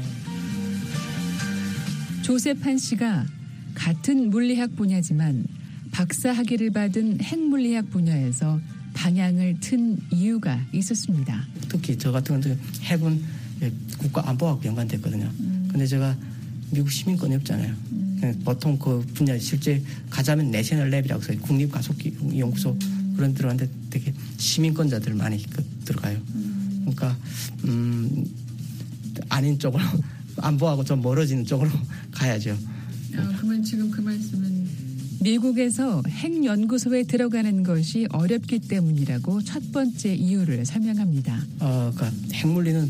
S9: 조셉 한 씨가 같은 물리학 분야지만 박사 학위를 받은 핵물리학 분야에서 방향을 튼 이유가 있었습니다.
S10: 특히 저 같은 경우는 핵은 국가 안보하고 연관됐거든요. 근데 제가 미국 시민권이 없잖아요. 보통 그 분야에 실제 가자면 내셔널 랩이라고 해서 국립가속기 연구소 그런 들어가는데 되게 시민권자들 많이 들어가요. 그러니까 아닌 쪽으로 안보하고 좀 멀어지는 쪽으로 가야죠.
S9: 그러면 지금 그 말씀은 미국에서 핵연구소에 들어가는 것이 어렵기 때문이라고 첫 번째 이유를 설명합니다.
S10: 그러니까 핵물리는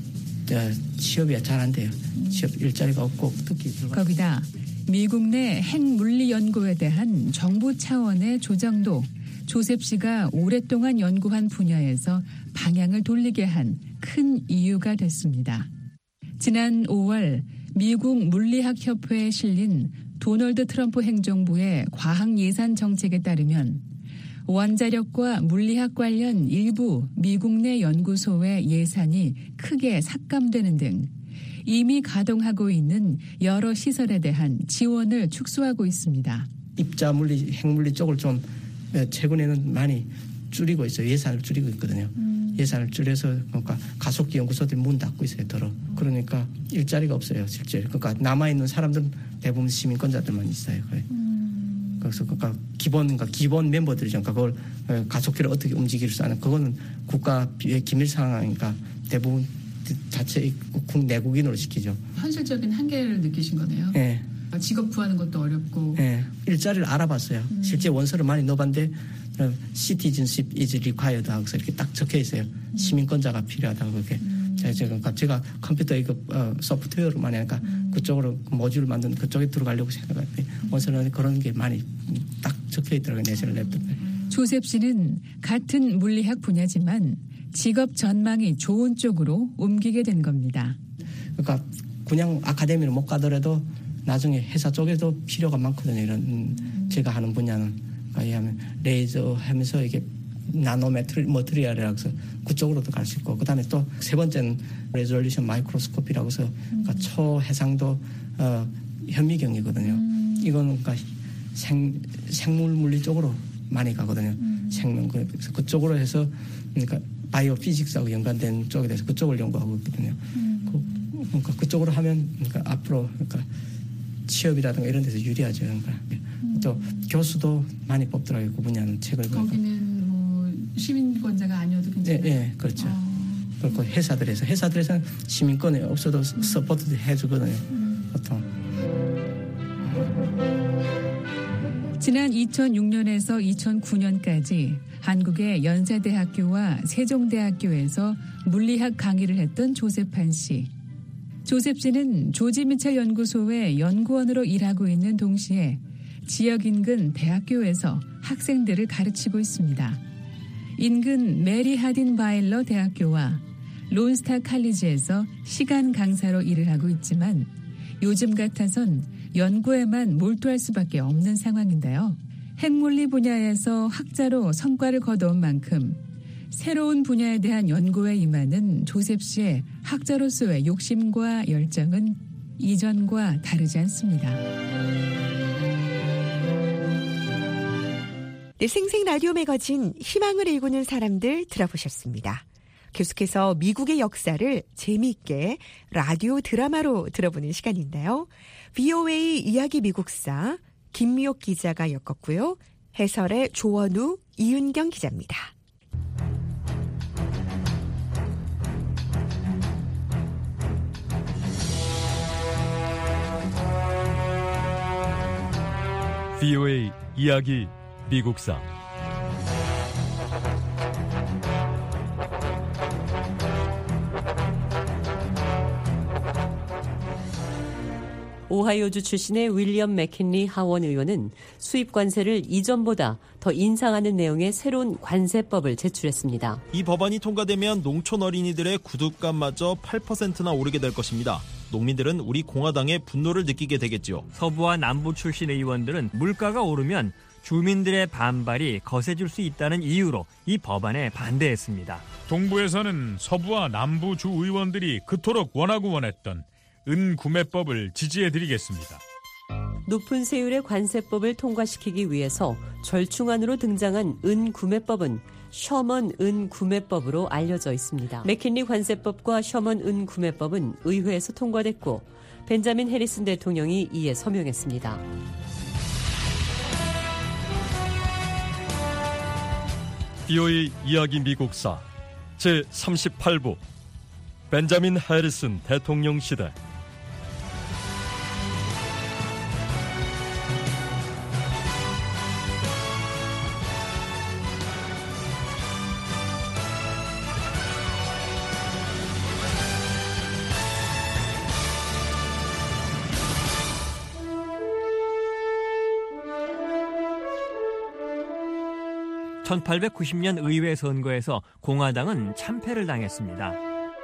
S10: 취업이 잘 안 돼요. 취업 일자리가 없고 특히
S9: 거기다 미국 내 핵물리 연구에 대한 정부 차원의 조정도 조셉 씨가 오랫동안 연구한 분야에서 방향을 돌리게 한 큰 이유가 됐습니다. 지난 5월 미국 물리학협회에 실린 도널드 트럼프 행정부의 과학 예산 정책에 따르면 원자력과 물리학 관련 일부 미국 내 연구소의 예산이 크게 삭감되는 등 이미 가동하고 있는 여러 시설에 대한 지원을 축소하고 있습니다.
S10: 입자 물리, 핵물리 쪽을 좀 최근에는 많이 줄이고 있어요. 예산을 줄이고 있거든요. 예산을 줄여서 그러니까 가속기 연구소들이 문 닫고 있어요. 그러니까 일자리가 없어요. 실제. 그러니까 남아있는 사람들은 대부분 시민권자들만 있어요. 그래서 그러니까 기본 멤버들이죠. 그러니까 그걸 가속기를 어떻게 움직일 수 있는 그거는 국가의 기밀 상황이니까 대부분 자체 내국인으로 시키죠.
S9: 현실적인 한계를 느끼신 거네요.
S10: 네.
S9: 직업 구하는 것도 어렵고.
S10: 네. 일자리를 알아봤어요. 실제 원서를 많이 넣어봤는데 citizenship is required 하고서 이렇게 딱 적혀 있어요. 시민권자가 필요하다고 그렇게. 제가 컴퓨터 이거 소프트웨어를 많이 하니까 그쪽으로 모듈 만든 그쪽에 들어가려고 생각했는데 원서는 그런 게 많이 딱 적혀 있더라고요. 내셔널 랩톱에.
S9: 조셉 씨는 같은 물리학 분야지만 직업 전망이 좋은 쪽으로 옮기게 된 겁니다.
S10: 그러니까 그냥 아카데미를 못 가더라도 나중에 회사 쪽에도 필요가 많거든요. 이런 제가 하는 분야는. 그러니까 레이저 하면서 이게 나노 머티리얼이라고 해서 그쪽으로도 갈 수 있고 그다음에 또 세 번째는 레졸루션 마이크로스코피라고 해서 그러니까 초해상도 현미경이거든요. 이거는 그러니까 생물 물리 쪽으로 많이 가거든요. 생명 그래서 그쪽으로 해서 그러니까 바이오 피직스하고 연관된 쪽에 대해서 그쪽을 연구하고 있거든요. 그러니까 그쪽으로 하면 그러니까 앞으로 그러니까 취업이라든가 이런 데서 유리하죠. 그러니까 또 교수도 많이 뽑더라고요. 그 분야는 책을
S9: 거기는 뭐 시민권자가 아니어도 괜찮아요.
S10: 네, 그렇죠. 그리고 회사들에서는 시민권이 없어도 서포트 해주거든요. 보통.
S9: 지난 2006년에서 2009년까지 한국의 연세대학교와 세종대학교에서 물리학 강의를 했던 조셉한 씨. 조셉 씨는 조지 미첼 연구소의 연구원으로 일하고 있는 동시에 지역 인근 대학교에서 학생들을 가르치고 있습니다. 인근 메리 하딘 바일러 대학교와 론스타 칼리지에서 시간 강사로 일을 하고 있지만 요즘 같아선 연구에만 몰두할 수밖에 없는 상황인데요. 핵물리 분야에서 학자로 성과를 거둬온 만큼 새로운 분야에 대한 연구에 임하는 조셉 씨의 학자로서의 욕심과 열정은 이전과 다르지 않습니다.
S2: 네, 생생 라디오 매거진 희망을 일구는 사람들 들어보셨습니다. 계속해서 미국의 역사를 재미있게 라디오 드라마로 들어보는 시간인데요. VOA 이야기 미국사 김미옥 기자가 엮었고요. 해설의 조원우, 이윤경 기자입니다.
S11: VOA 이야기 미국사
S12: 오하이오주 출신의 윌리엄 맥킨리 하원 의원은 수입 관세를 이전보다 더 인상하는 내용의 새로운 관세법을 제출했습니다.
S4: 이 법안이 통과되면 농촌 어린이들의 구두값마저 8%나 오르게 될 것입니다. 농민들은 우리 공화당의 분노를 느끼게 되겠지요.
S13: 서부와 남부 출신 의원들은 물가가 오르면 주민들의 반발이 거세질 수 있다는 이유로 이 법안에 반대했습니다.
S14: 동부에서는 서부와 남부 주 의원들이 그토록 원했던 은구매법을 지지해드리겠습니다.
S12: 높은 세율의 관세법을 통과시키기 위해서 절충안으로 등장한 은구매법은 셔먼 은구매법으로 알려져 있습니다. 맥킨리 관세법과 셔먼 은구매법은 의회에서 통과됐고 벤자민 해리슨 대통령이 이에 서명했습니다.
S11: VOA 이야기 미국사 제38부 벤자민 해리슨 대통령 시대
S13: 1890년 의회 선거에서 공화당은 참패를 당했습니다.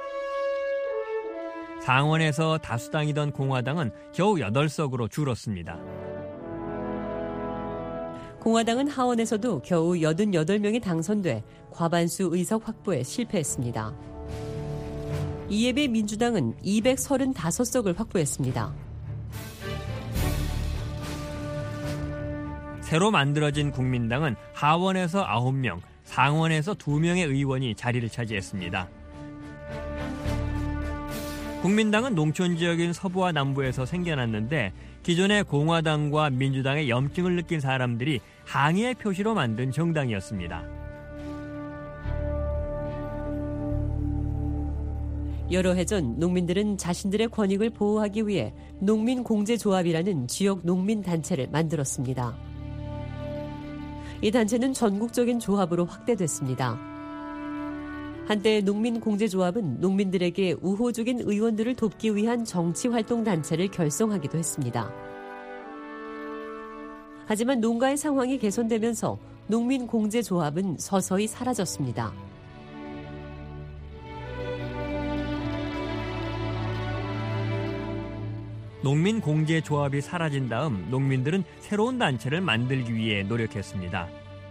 S13: 상원에서 다수당이던 공화당은 겨우 8석으로 줄었습니다.
S12: 공화당은 하원에서도 겨우 88명이 당선돼 과반수 의석 확보에 실패했습니다. 이에 비해 민주당은 235석을 확보했습니다.
S13: 새로 만들어진 국민당은 하원에서 9명, 상원에서 2명의 의원이 자리를 차지했습니다. 국민당은 농촌 지역인 서부와 남부에서 생겨났는데 기존의 공화당과 민주당의 염증을 느낀 사람들이 항의의 표시로 만든 정당이었습니다.
S12: 여러 해 전 농민들은 자신들의 권익을 보호하기 위해 농민공제조합이라는 지역 농민단체를 만들었습니다. 이 단체는 전국적인 조합으로 확대됐습니다. 한때 농민공제조합은 농민들에게 우호적인 의원들을 돕기 위한 정치활동단체를 결성하기도 했습니다. 하지만 농가의 상황이 개선되면서 농민공제조합은 서서히 사라졌습니다.
S13: 농민공제조합이 사라진 다음 농민들은 새로운 단체를 만들기 위해 노력했습니다.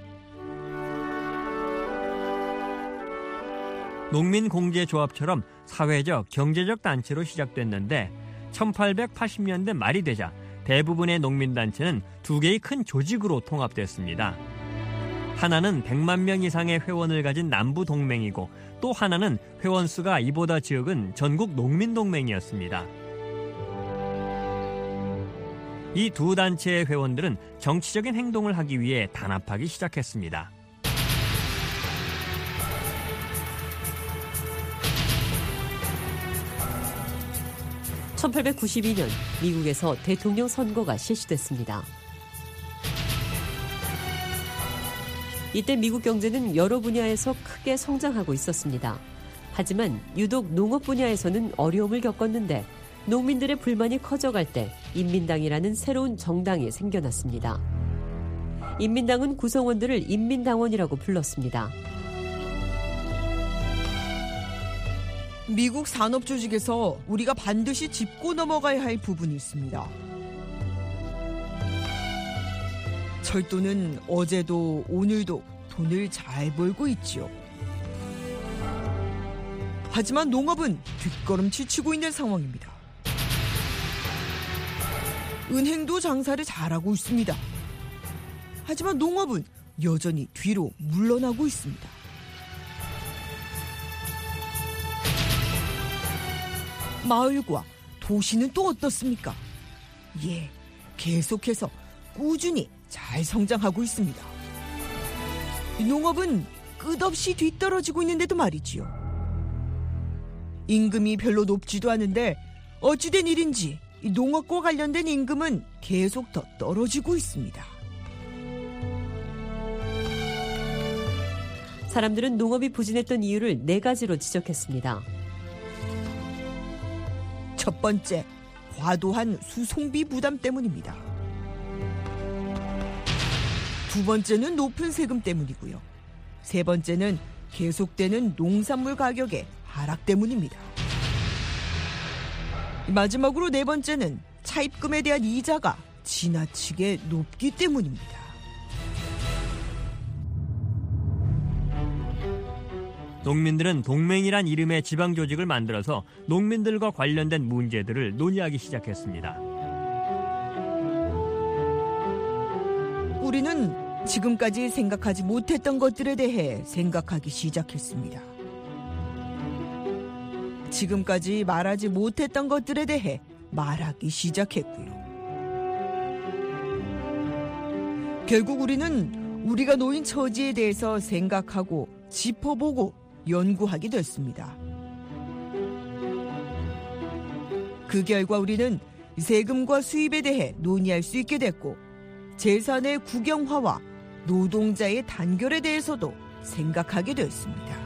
S13: 농민공제조합처럼 사회적, 경제적 단체로 시작됐는데 1880년대 말이 되자 대부분의 농민단체는 2개의 큰 조직으로 통합됐습니다. 하나는 100만 명 이상의 회원을 가진 남부동맹이고 또 하나는 회원수가 이보다 적은 전국 농민동맹이었습니다. 이 두 단체의 회원들은 정치적인 행동을 하기 위해 단합하기 시작했습니다.
S12: (1892년) 미국에서 대통령 선거가 실시됐습니다. 이때 미국 경제는 여러 분야에서 크게 성장하고 있었습니다. 하지만 유독 농업 분야에서는 어려움을 겪었는데 농민들의 불만이 커져갈 때 인민당이라는 새로운 정당이 생겨났습니다. 인민당은 구성원들을 인민당원이라고 불렀습니다.
S2: 미국 산업 조직에서 우리가 반드시 짚고 넘어가야 할 부분이 있습니다. 철도는 어제도 오늘도 돈을 잘 벌고 있지요. 하지만 농업은 뒷걸음질 치고 있는 상황입니다. 은행도 장사를 잘하고 있습니다. 하지만 농업은 여전히 뒤로 물러나고 있습니다. 마을과 도시는 또 어떻습니까? 예, 계속해서 꾸준히 잘 성장하고 있습니다. 농업은 끝없이 뒤떨어지고 있는데도 말이지요. 임금이 별로 높지도 않은데 어찌된 일인지 농업과 관련된 임금은 계속 더 떨어지고 있습니다.
S12: 사람들은 농업이 부진했던 이유를 4가지로 지적했습니다.
S2: 첫 번째, 과도한 수송비 부담 때문입니다. 두 번째는 높은 세금 때문이고요. 세 번째는 계속되는 농산물 가격의 하락 때문입니다. 마지막으로 4번째는 차입금에 대한 이자가 지나치게 높기 때문입니다.
S13: 농민들은 동맹이란 이름의 지방조직을 만들어서 농민들과 관련된 문제들을 논의하기 시작했습니다.
S2: 우리는 지금까지 생각하지 못했던 것들에 대해 생각하기 시작했습니다. 지금까지 말하지 못했던 것들에 대해 말하기 시작했고요. 결국 우리는 우리가 놓인 처지에 대해서 생각하고 짚어보고 연구하게 됐습니다. 그 결과 우리는 세금과 수입에 대해 논의할 수 있게 됐고 재산의 국영화와 노동자의 단결에 대해서도 생각하게 됐습니다.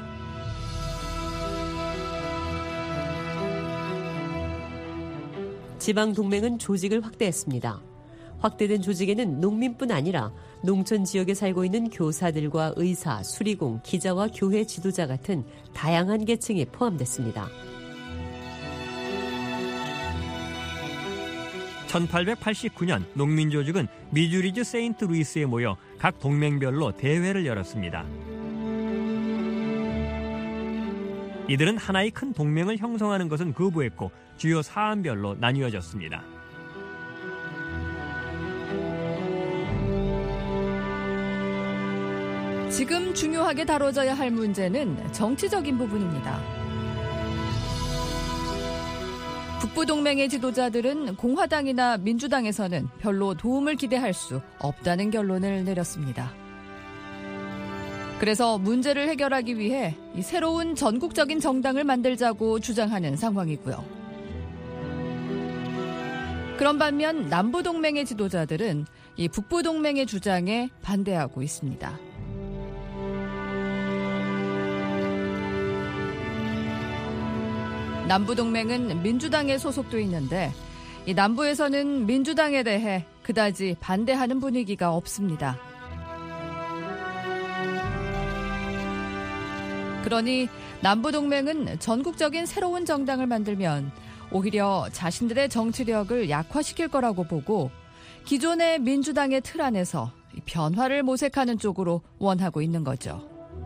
S12: 지방동맹은 조직을 확대했습니다. 확대된 조직에는 농민뿐 아니라 농촌 지역에 살고 있는 교사들과 의사, 수리공, 기자와 교회 지도자 같은 다양한 계층이 포함됐습니다.
S13: 1889년 농민조직은 미주리주 세인트 루이스에 모여 각 동맹별로 대회를 열었습니다. 이들은 하나의 큰 동맹을 형성하는 것은 거부했고 주요 사안별로 나뉘어졌습니다.
S15: 지금 중요하게 다뤄져야 할 문제는 정치적인 부분입니다. 북부동맹의 지도자들은 공화당이나 민주당에서는 별로 도움을 기대할 수 없다는 결론을 내렸습니다. 그래서 문제를 해결하기 위해 이 새로운 전국적인 정당을 만들자고 주장하는 상황이고요. 그런 반면 남부동맹의 지도자들은 이 북부동맹의 주장에 반대하고 있습니다. 남부동맹은 민주당에 소속돼 있는데 이 남부에서는 민주당에 대해 그다지 반대하는 분위기가 없습니다. 그러니 남부동맹은 전국적인 새로운 정당을 만들면 오히려 자신들의 정치력을 약화시킬 거라고 보고 기존의 민주당의 틀 안에서 변화를 모색하는 쪽으로 원하고 있는 거죠.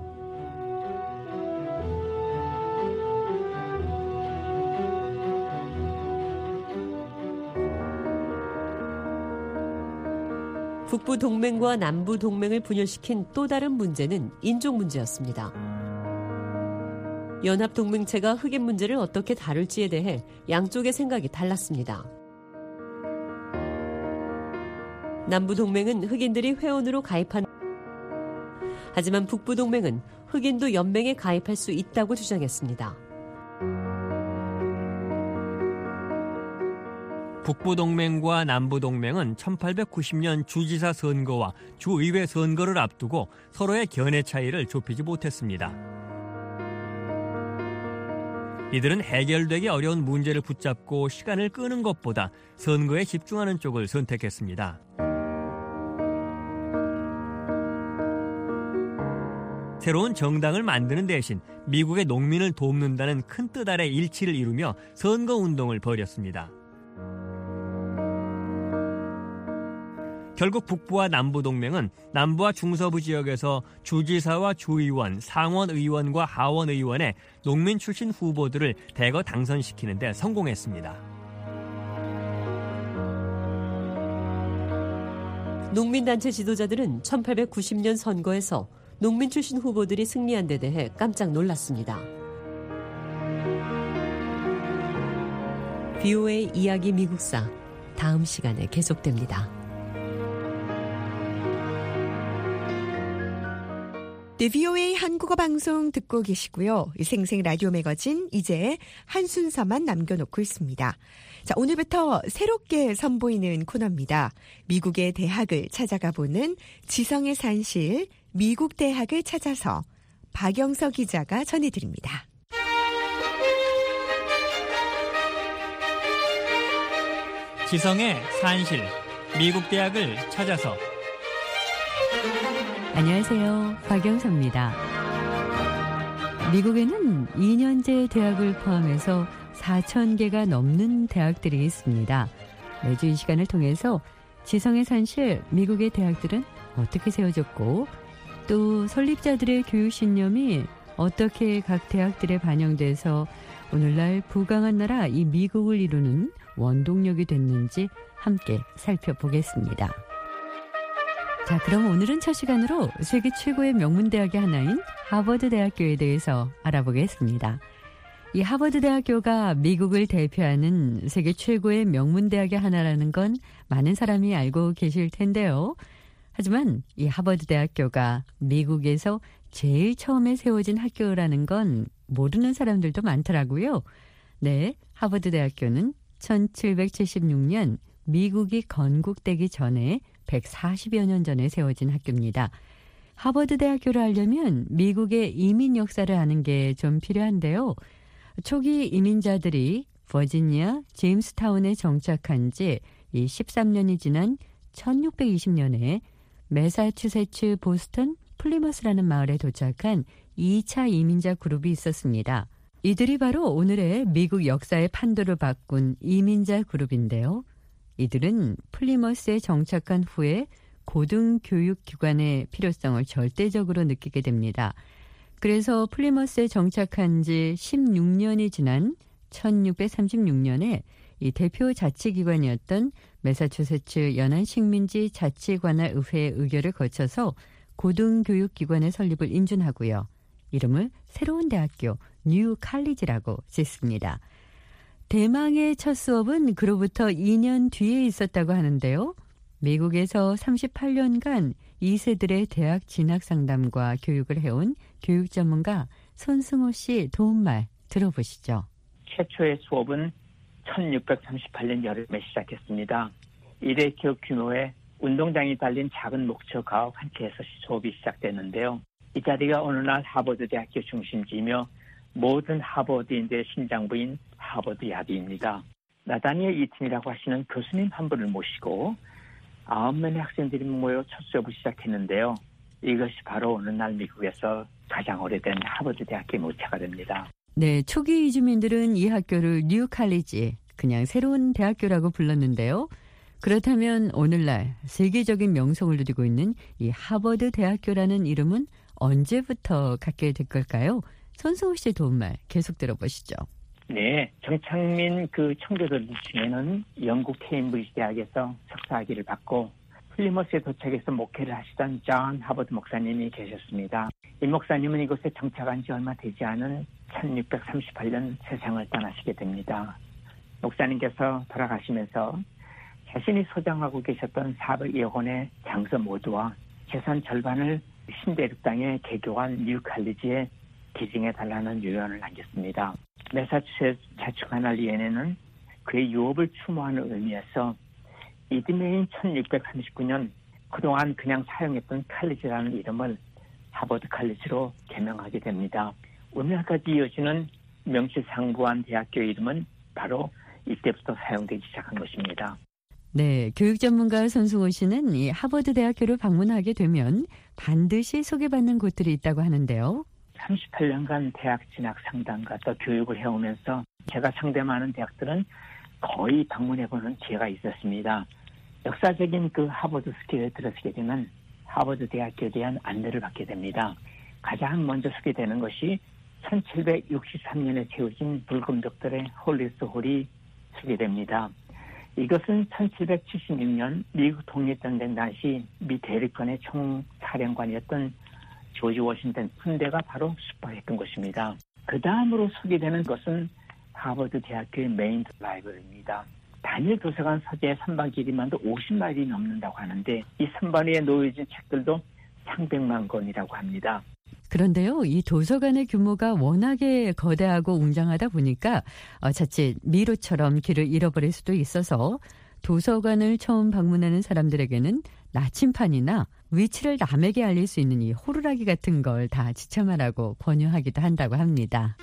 S12: 북부 동맹과 남부 동맹을 분열시킨 또 다른 문제는 인종 문제였습니다. 연합 동맹체가 흑인 문제를 어떻게 다룰지에 대해 양쪽의 생각이 달랐습니다. 남부 동맹은 흑인들이 회원으로 가입한 하지만 북부 동맹은 흑인도 연맹에 가입할 수 있다고 주장했습니다.
S13: 북부동맹과 남부동맹은 1890년 주지사 선거와 주의회 선거를 앞두고 서로의 견해 차이를 좁히지 못했습니다. 이들은 해결되기 어려운 문제를 붙잡고 시간을 끄는 것보다 선거에 집중하는 쪽을 선택했습니다. 새로운 정당을 만드는 대신 미국의 농민을 돕는다는 큰 뜻 아래 일치를 이루며 선거운동을 벌였습니다. 결국 북부와 남부동맹은 남부와 중서부 지역에서 주지사와 주의원, 상원의원과 하원의원의 농민 출신 후보들을 대거 당선시키는 데 성공했습니다.
S12: 농민단체 지도자들은 1890년 선거에서 농민 출신 후보들이 승리한 데 대해 깜짝 놀랐습니다. VOA 이야기 미국사, 다음 시간에 계속됩니다.
S2: 네, VOA 한국어 방송 듣고 계시고요. 생생 라디오 매거진 이제 한 순서만 남겨놓고 있습니다. 자, 오늘부터 새롭게 선보이는 코너입니다. 미국의 대학을 찾아가 보는 지성의 산실, 미국 대학을 찾아서 박영서 기자가 전해드립니다.
S13: 지성의 산실, 미국 대학을 찾아서.
S1: 안녕하세요. 박영서입니다. 미국에는 2년제 대학을 포함해서 4,000개가 넘는 대학들이 있습니다. 매주 이 시간을 통해서 지성의 산실, 미국의 대학들은 어떻게 세워졌고 또 설립자들의 교육신념이 어떻게 각 대학들에 반영돼서 오늘날 부강한 나라 이 미국을 이루는 원동력이 됐는지 함께 살펴보겠습니다. 자, 그럼 오늘은 첫 시간으로 세계 최고의 명문대학의 하나인 하버드 대학교에 대해서 알아보겠습니다. 이 하버드 대학교가 미국을 대표하는 세계 최고의 명문대학의 하나라는 건 많은 사람이 알고 계실 텐데요. 하지만 이 하버드 대학교가 미국에서 제일 처음에 세워진 학교라는 건 모르는 사람들도 많더라고요. 네, 하버드 대학교는 1776년 미국이 건국되기 전에 140여 년 전에 세워진 학교입니다. 하버드 대학교를 알려면 미국의 이민 역사를 아는 게 좀 필요한데요. 초기 이민자들이 버지니아 제임스타운에 정착한 지 13년이 지난 1620년에 매사추세츠 보스턴 플리머스라는 마을에 도착한 2차 이민자 그룹이 있었습니다. 이들이 바로 오늘의 미국 역사의 판도를 바꾼 이민자 그룹인데요. 이들은 플리머스에 정착한 후에 고등교육기관의 필요성을 절대적으로 느끼게 됩니다. 그래서 플리머스에 정착한 지 16년이 지난 1636년에 이 대표 자치기관이었던 매사추세츠 연안식민지 자치관할의회의 의결을 거쳐서 고등교육기관의 설립을 인준하고요. 이름을 새로운 대학교 뉴 칼리지라고 짓습니다. 대망의 첫 수업은 그로부터 2년 뒤에 있었다고 하는데요. 미국에서 38년간 2세들의 대학 진학 상담과 교육을 해온 교육 전문가 손승호 씨 도움말 들어보시죠.
S16: 최초의 수업은 1638년 여름에 시작했습니다. 이래 기업 규모의 운동장이 달린 작은 목초 가옥 한 채에서 수업이 시작됐는데요. 이 자리가 어느 날 하버드 대학교 중심지이며 모든 하버드인들의 심장부인 하버드 야드입니다. 나다니엘 이튼이라고 하시는 교수님 한 분을 모시고 9명의 학생들이 모여 첫 수업을 시작했는데요. 이것이 바로 어느 날 미국에서 가장 오래된 하버드 대학교의 모차가 됩니다.
S1: 네, 초기 이주민들은 이 학교를 뉴 칼리지, 그냥 새로운 대학교라고 불렀는데요. 그렇다면 오늘날 세계적인 명성을 누리고 있는 이 하버드 대학교라는 이름은 언제부터 갖게 될 걸까요? 손승호 씨 도움말 계속 들어보시죠.
S16: 네, 정창민 청교도들 중에는 영국 케임브리지 대학에서 석사학위를 받고 플리머스에 도착해서 목회를 하시던 존 하버드 목사님이 계셨습니다. 이 목사님은 이곳에 정착한 지 얼마 되지 않은 1638년 세상을 떠나시게 됩니다. 목사님께서 돌아가시면서 자신이 소장하고 계셨던 400여 원의 장서 모두와 재산 절반을 신대륙 땅의 개교한 뉴 칼리지에 기증해달라는 유언을 남겼습니다. 매사추세츠 자치관할위원회는 그의 유업을 추모하는 의미에서 이듬해인 1639년 그동안 그냥 사용했던 칼리지라는 이름을 하버드 칼리지로 개명하게 됩니다. 오늘까지 이어지는 명실상부한 대학교 이름은 바로 이때부터 사용되기 시작한 것입니다.
S1: 네, 교육 전문가 손승호 씨는 이 하버드 대학교를 방문하게 되면 반드시 소개받는 곳들이 있다고 하는데요.
S16: 38년간 대학 진학 상담과 또 교육을 해오면서 제가 상담하는 대학들은 거의 방문해보는 기회가 있었습니다. 역사적인 하버드 스킬에 들어서게 되면 하버드 대학교에 대한 안내를 받게 됩니다. 가장 먼저 소개되는 것이 1763년에 세워진 붉은 벽돌의 홀리스 홀이 소개됩니다. 이것은 1776년 미국 독립전쟁 당시 미 대륙간의 총사령관이었던 조지 워싱턴 군대가 바로 수파했던 것입니다. 그 다음으로 소개되는 것은 하버드 대학교의 메인 라이브러리입니다. 단일 도서관 서재의 선반 길이만도 50마일이 넘는다고 하는데 이 선반 위에 놓여진 책들도 300만 권이라고 합니다.
S1: 그런데요, 이 도서관의 규모가 워낙에 거대하고 웅장하다 보니까 자칫 미로처럼 길을 잃어버릴 수도 있어서 도서관을 처음 방문하는 사람들에게는 나침판이나 위치를 남에게 알릴 수 있는 이 호루라기 같은 걸 다 지참하라고 권유하기도 한다고 합니다.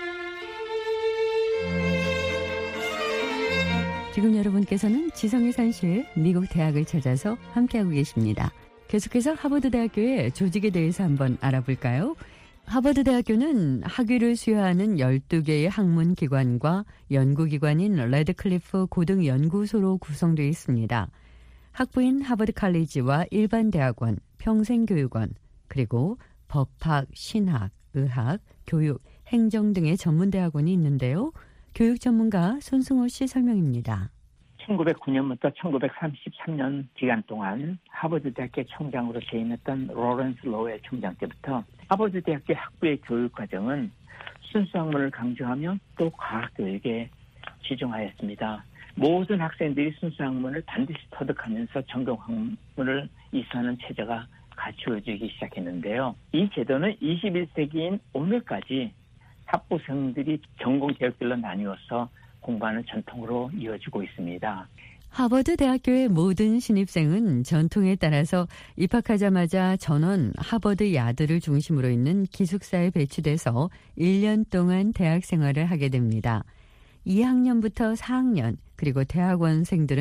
S1: 지금 여러분께서는 지성의 산실 미국 대학을 찾아서 함께하고 계십니다. 계속해서 하버드 대학교의 조직에 대해서 한번 알아볼까요? 하버드 대학교는 학위를 수여하는 12개의 학문기관과 연구기관인 레드클리프 고등연구소로 구성되어 있습니다. 학부인 하버드 칼리지와 일반 대학원, 평생교육원, 그리고 법학, 신학, 의학, 교육, 행정 등의 전문대학원이 있는데요. 교육 전문가 손승호 씨 설명입니다.
S16: 1909년부터 1933년 기간 동안 하버드 대학교 총장으로 재임했던 로렌스 로웰 총장 때부터 하버드 대학교 학부의 교육 과정은 순수 학문을 강조하며 또 과학 교육에 집중하였습니다. 모든 학생들이 순수 학문을 반드시 터득하면서 전공 학문을 이수하는 체제가 갖추어지기 시작했는데요. 이 제도는 21세기인 오늘까지 학부생들이 전공 계열별로 나뉘어서 공부하는 전통으로 이어지고 있습니다.
S1: 하버드 대학교의 모든 신입생은 전통에 따라서 입학하자마자 전원 하버드 야드를 중심으로 있는 기숙사에 배치돼서 1년 동안 대학 생활을 하게 됩니다. 2학년부터 4학년 그리고 대학원생들은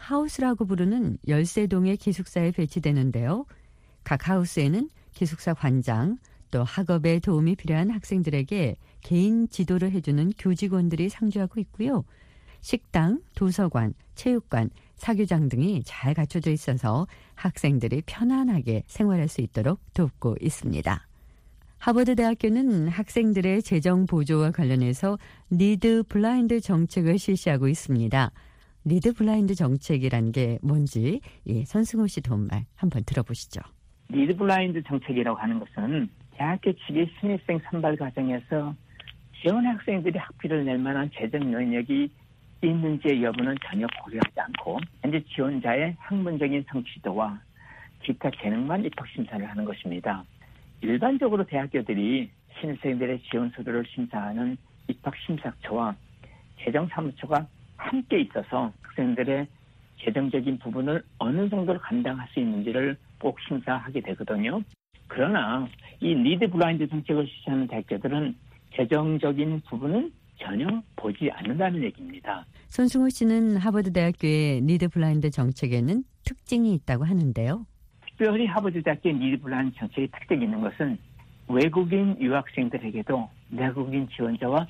S1: 하우스라고 부르는 열세동의 기숙사에 배치되는데요. 각 하우스에는 기숙사 관장, 또 학업에 도움이 필요한 학생들에게 개인 지도를 해주는 교직원들이 상주하고 있고요. 식당, 도서관, 체육관, 사교장 등이 잘 갖춰져 있어서 학생들이 편안하게 생활할 수 있도록 돕고 있습니다. 하버드 대학교는 학생들의 재정 보조와 관련해서 니드 블라인드 정책을 실시하고 있습니다. 니드 블라인드 정책이란 게 뭔지 손승호 씨 도움말 한번 들어보시죠.
S16: 니드 블라인드 정책이라고 하는 것은 대학교 측의 신입생 선발 과정에서 지원 학생들이 학비를 낼 만한 재정 능력이 있는지의 여부는 전혀 고려하지 않고 현재 지원자의 학문적인 성취도와 기타 재능만 입학 심사를 하는 것입니다. 일반적으로 대학교들이 신입생들의 지원 서류를 심사하는 입학심사처와 재정사무처가 함께 있어서 학생들의 재정적인 부분을 어느 정도로 감당할 수 있는지를 꼭 심사하게 되거든요. 그러나 이 니드 블라인드 정책을 실시하는 대학교들은 재정적인 부분은 전혀 보지 않는다는 얘기입니다.
S1: 손승호 씨는 하버드 대학교의 니드 블라인드 정책에는 특징이 있다고 하는데요.
S16: 특별히 하버드 대학교의 니드 블라인드 정책의 특징이 있는 것은 외국인 유학생들에게도 내국인 지원자와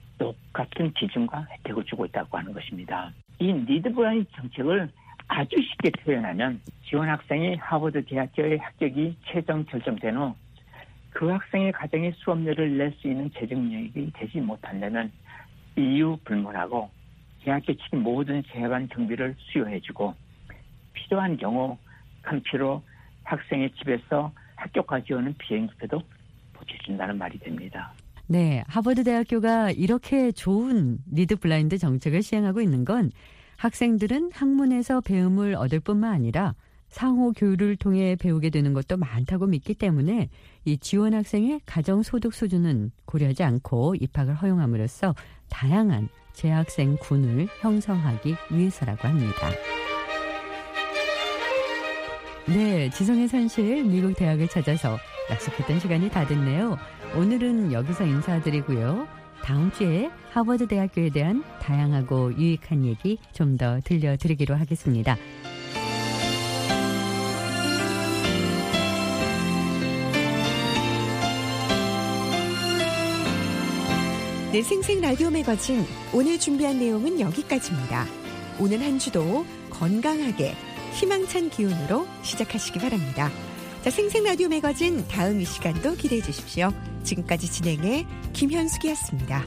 S16: 똑같은 기준과 혜택을 주고 있다고 하는 것입니다. 이 니드 블라인드 정책을 아주 쉽게 표현하면 지원 학생이 하버드 대학교의 합격이 최종 결정된 후 그 학생의 가정의 수업료를 낼 수 있는 재정력이 되지 못한다면 이유 불문하고 대학교 측 모든 재반 경비를 수여해주고 필요한 경우 간피로 학생의 집에서 학교까지 오는 비행기표도 보태준다는 말이 됩니다.
S1: 네, 하버드 대학교가 이렇게 좋은 니드 블라인드 정책을 시행하고 있는 건 학생들은 학문에서 배움을 얻을 뿐만 아니라 상호 교류를 통해 배우게 되는 것도 많다고 믿기 때문에 이 지원 학생의 가정 소득 수준은 고려하지 않고 입학을 허용함으로써 다양한 재학생 군을 형성하기 위해서라고 합니다. 네, 지성의 산실 미국 대학을 찾아서 약속했던 시간이 다 됐네요. 오늘은 여기서 인사드리고요. 다음 주에 하버드 대학교에 대한 다양하고 유익한 얘기 좀 더 들려드리기로 하겠습니다.
S2: 네, 생생 라디오 매거진 오늘 준비한 내용은 여기까지입니다. 오늘 한 주도 건강하게 희망찬 기운으로 시작하시기 바랍니다. 자, 생생 라디오 매거진 다음 이 시간도 기대해 주십시오. 지금까지 진행의 김현숙이었습니다.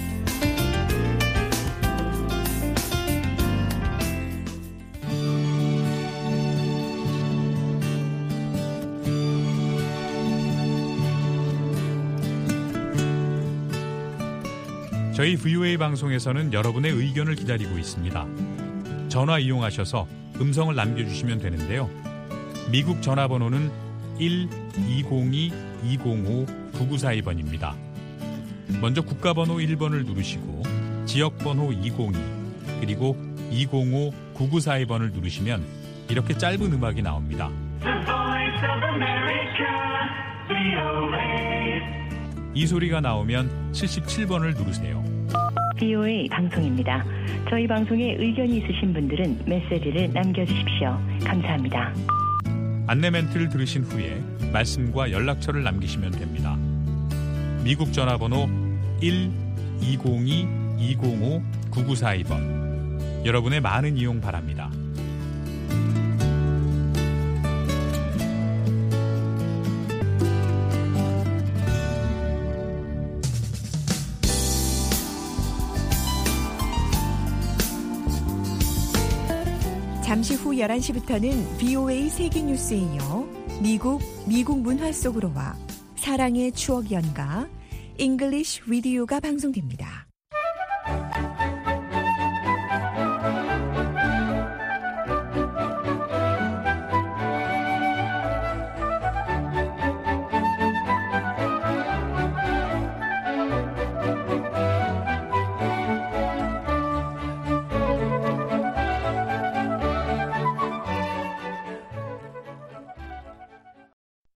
S14: 저희 VOA 방송에서는 여러분의 의견을 기다리고 있습니다. 전화 이용하셔서 음성을 남겨주시면 되는데요. 미국 전화번호는 1-202-205-9942번입니다. 먼저 국가번호 1번을 누르시고 지역번호 202 그리고 205-9942번을 누르시면 이렇게 짧은 음악이 나옵니다. 이 소리가 나오면 77번을 누르세요.
S17: VOA 방송입니다. 저희 방송에 의견이 있으신 분들은 메시지를 남겨주십시오. 감사합니다.
S14: 안내 멘트를 들으신 후에 말씀과 연락처를 남기시면 됩니다. 미국 전화번호 1-202-205-9942번. 여러분의 많은 이용 바랍니다.
S2: 잠시 후 11시부터는 VOA 세계뉴스에 이어 미국 문화 속으로와 사랑의 추억 연가 잉글리쉬 위디오가 방송됩니다.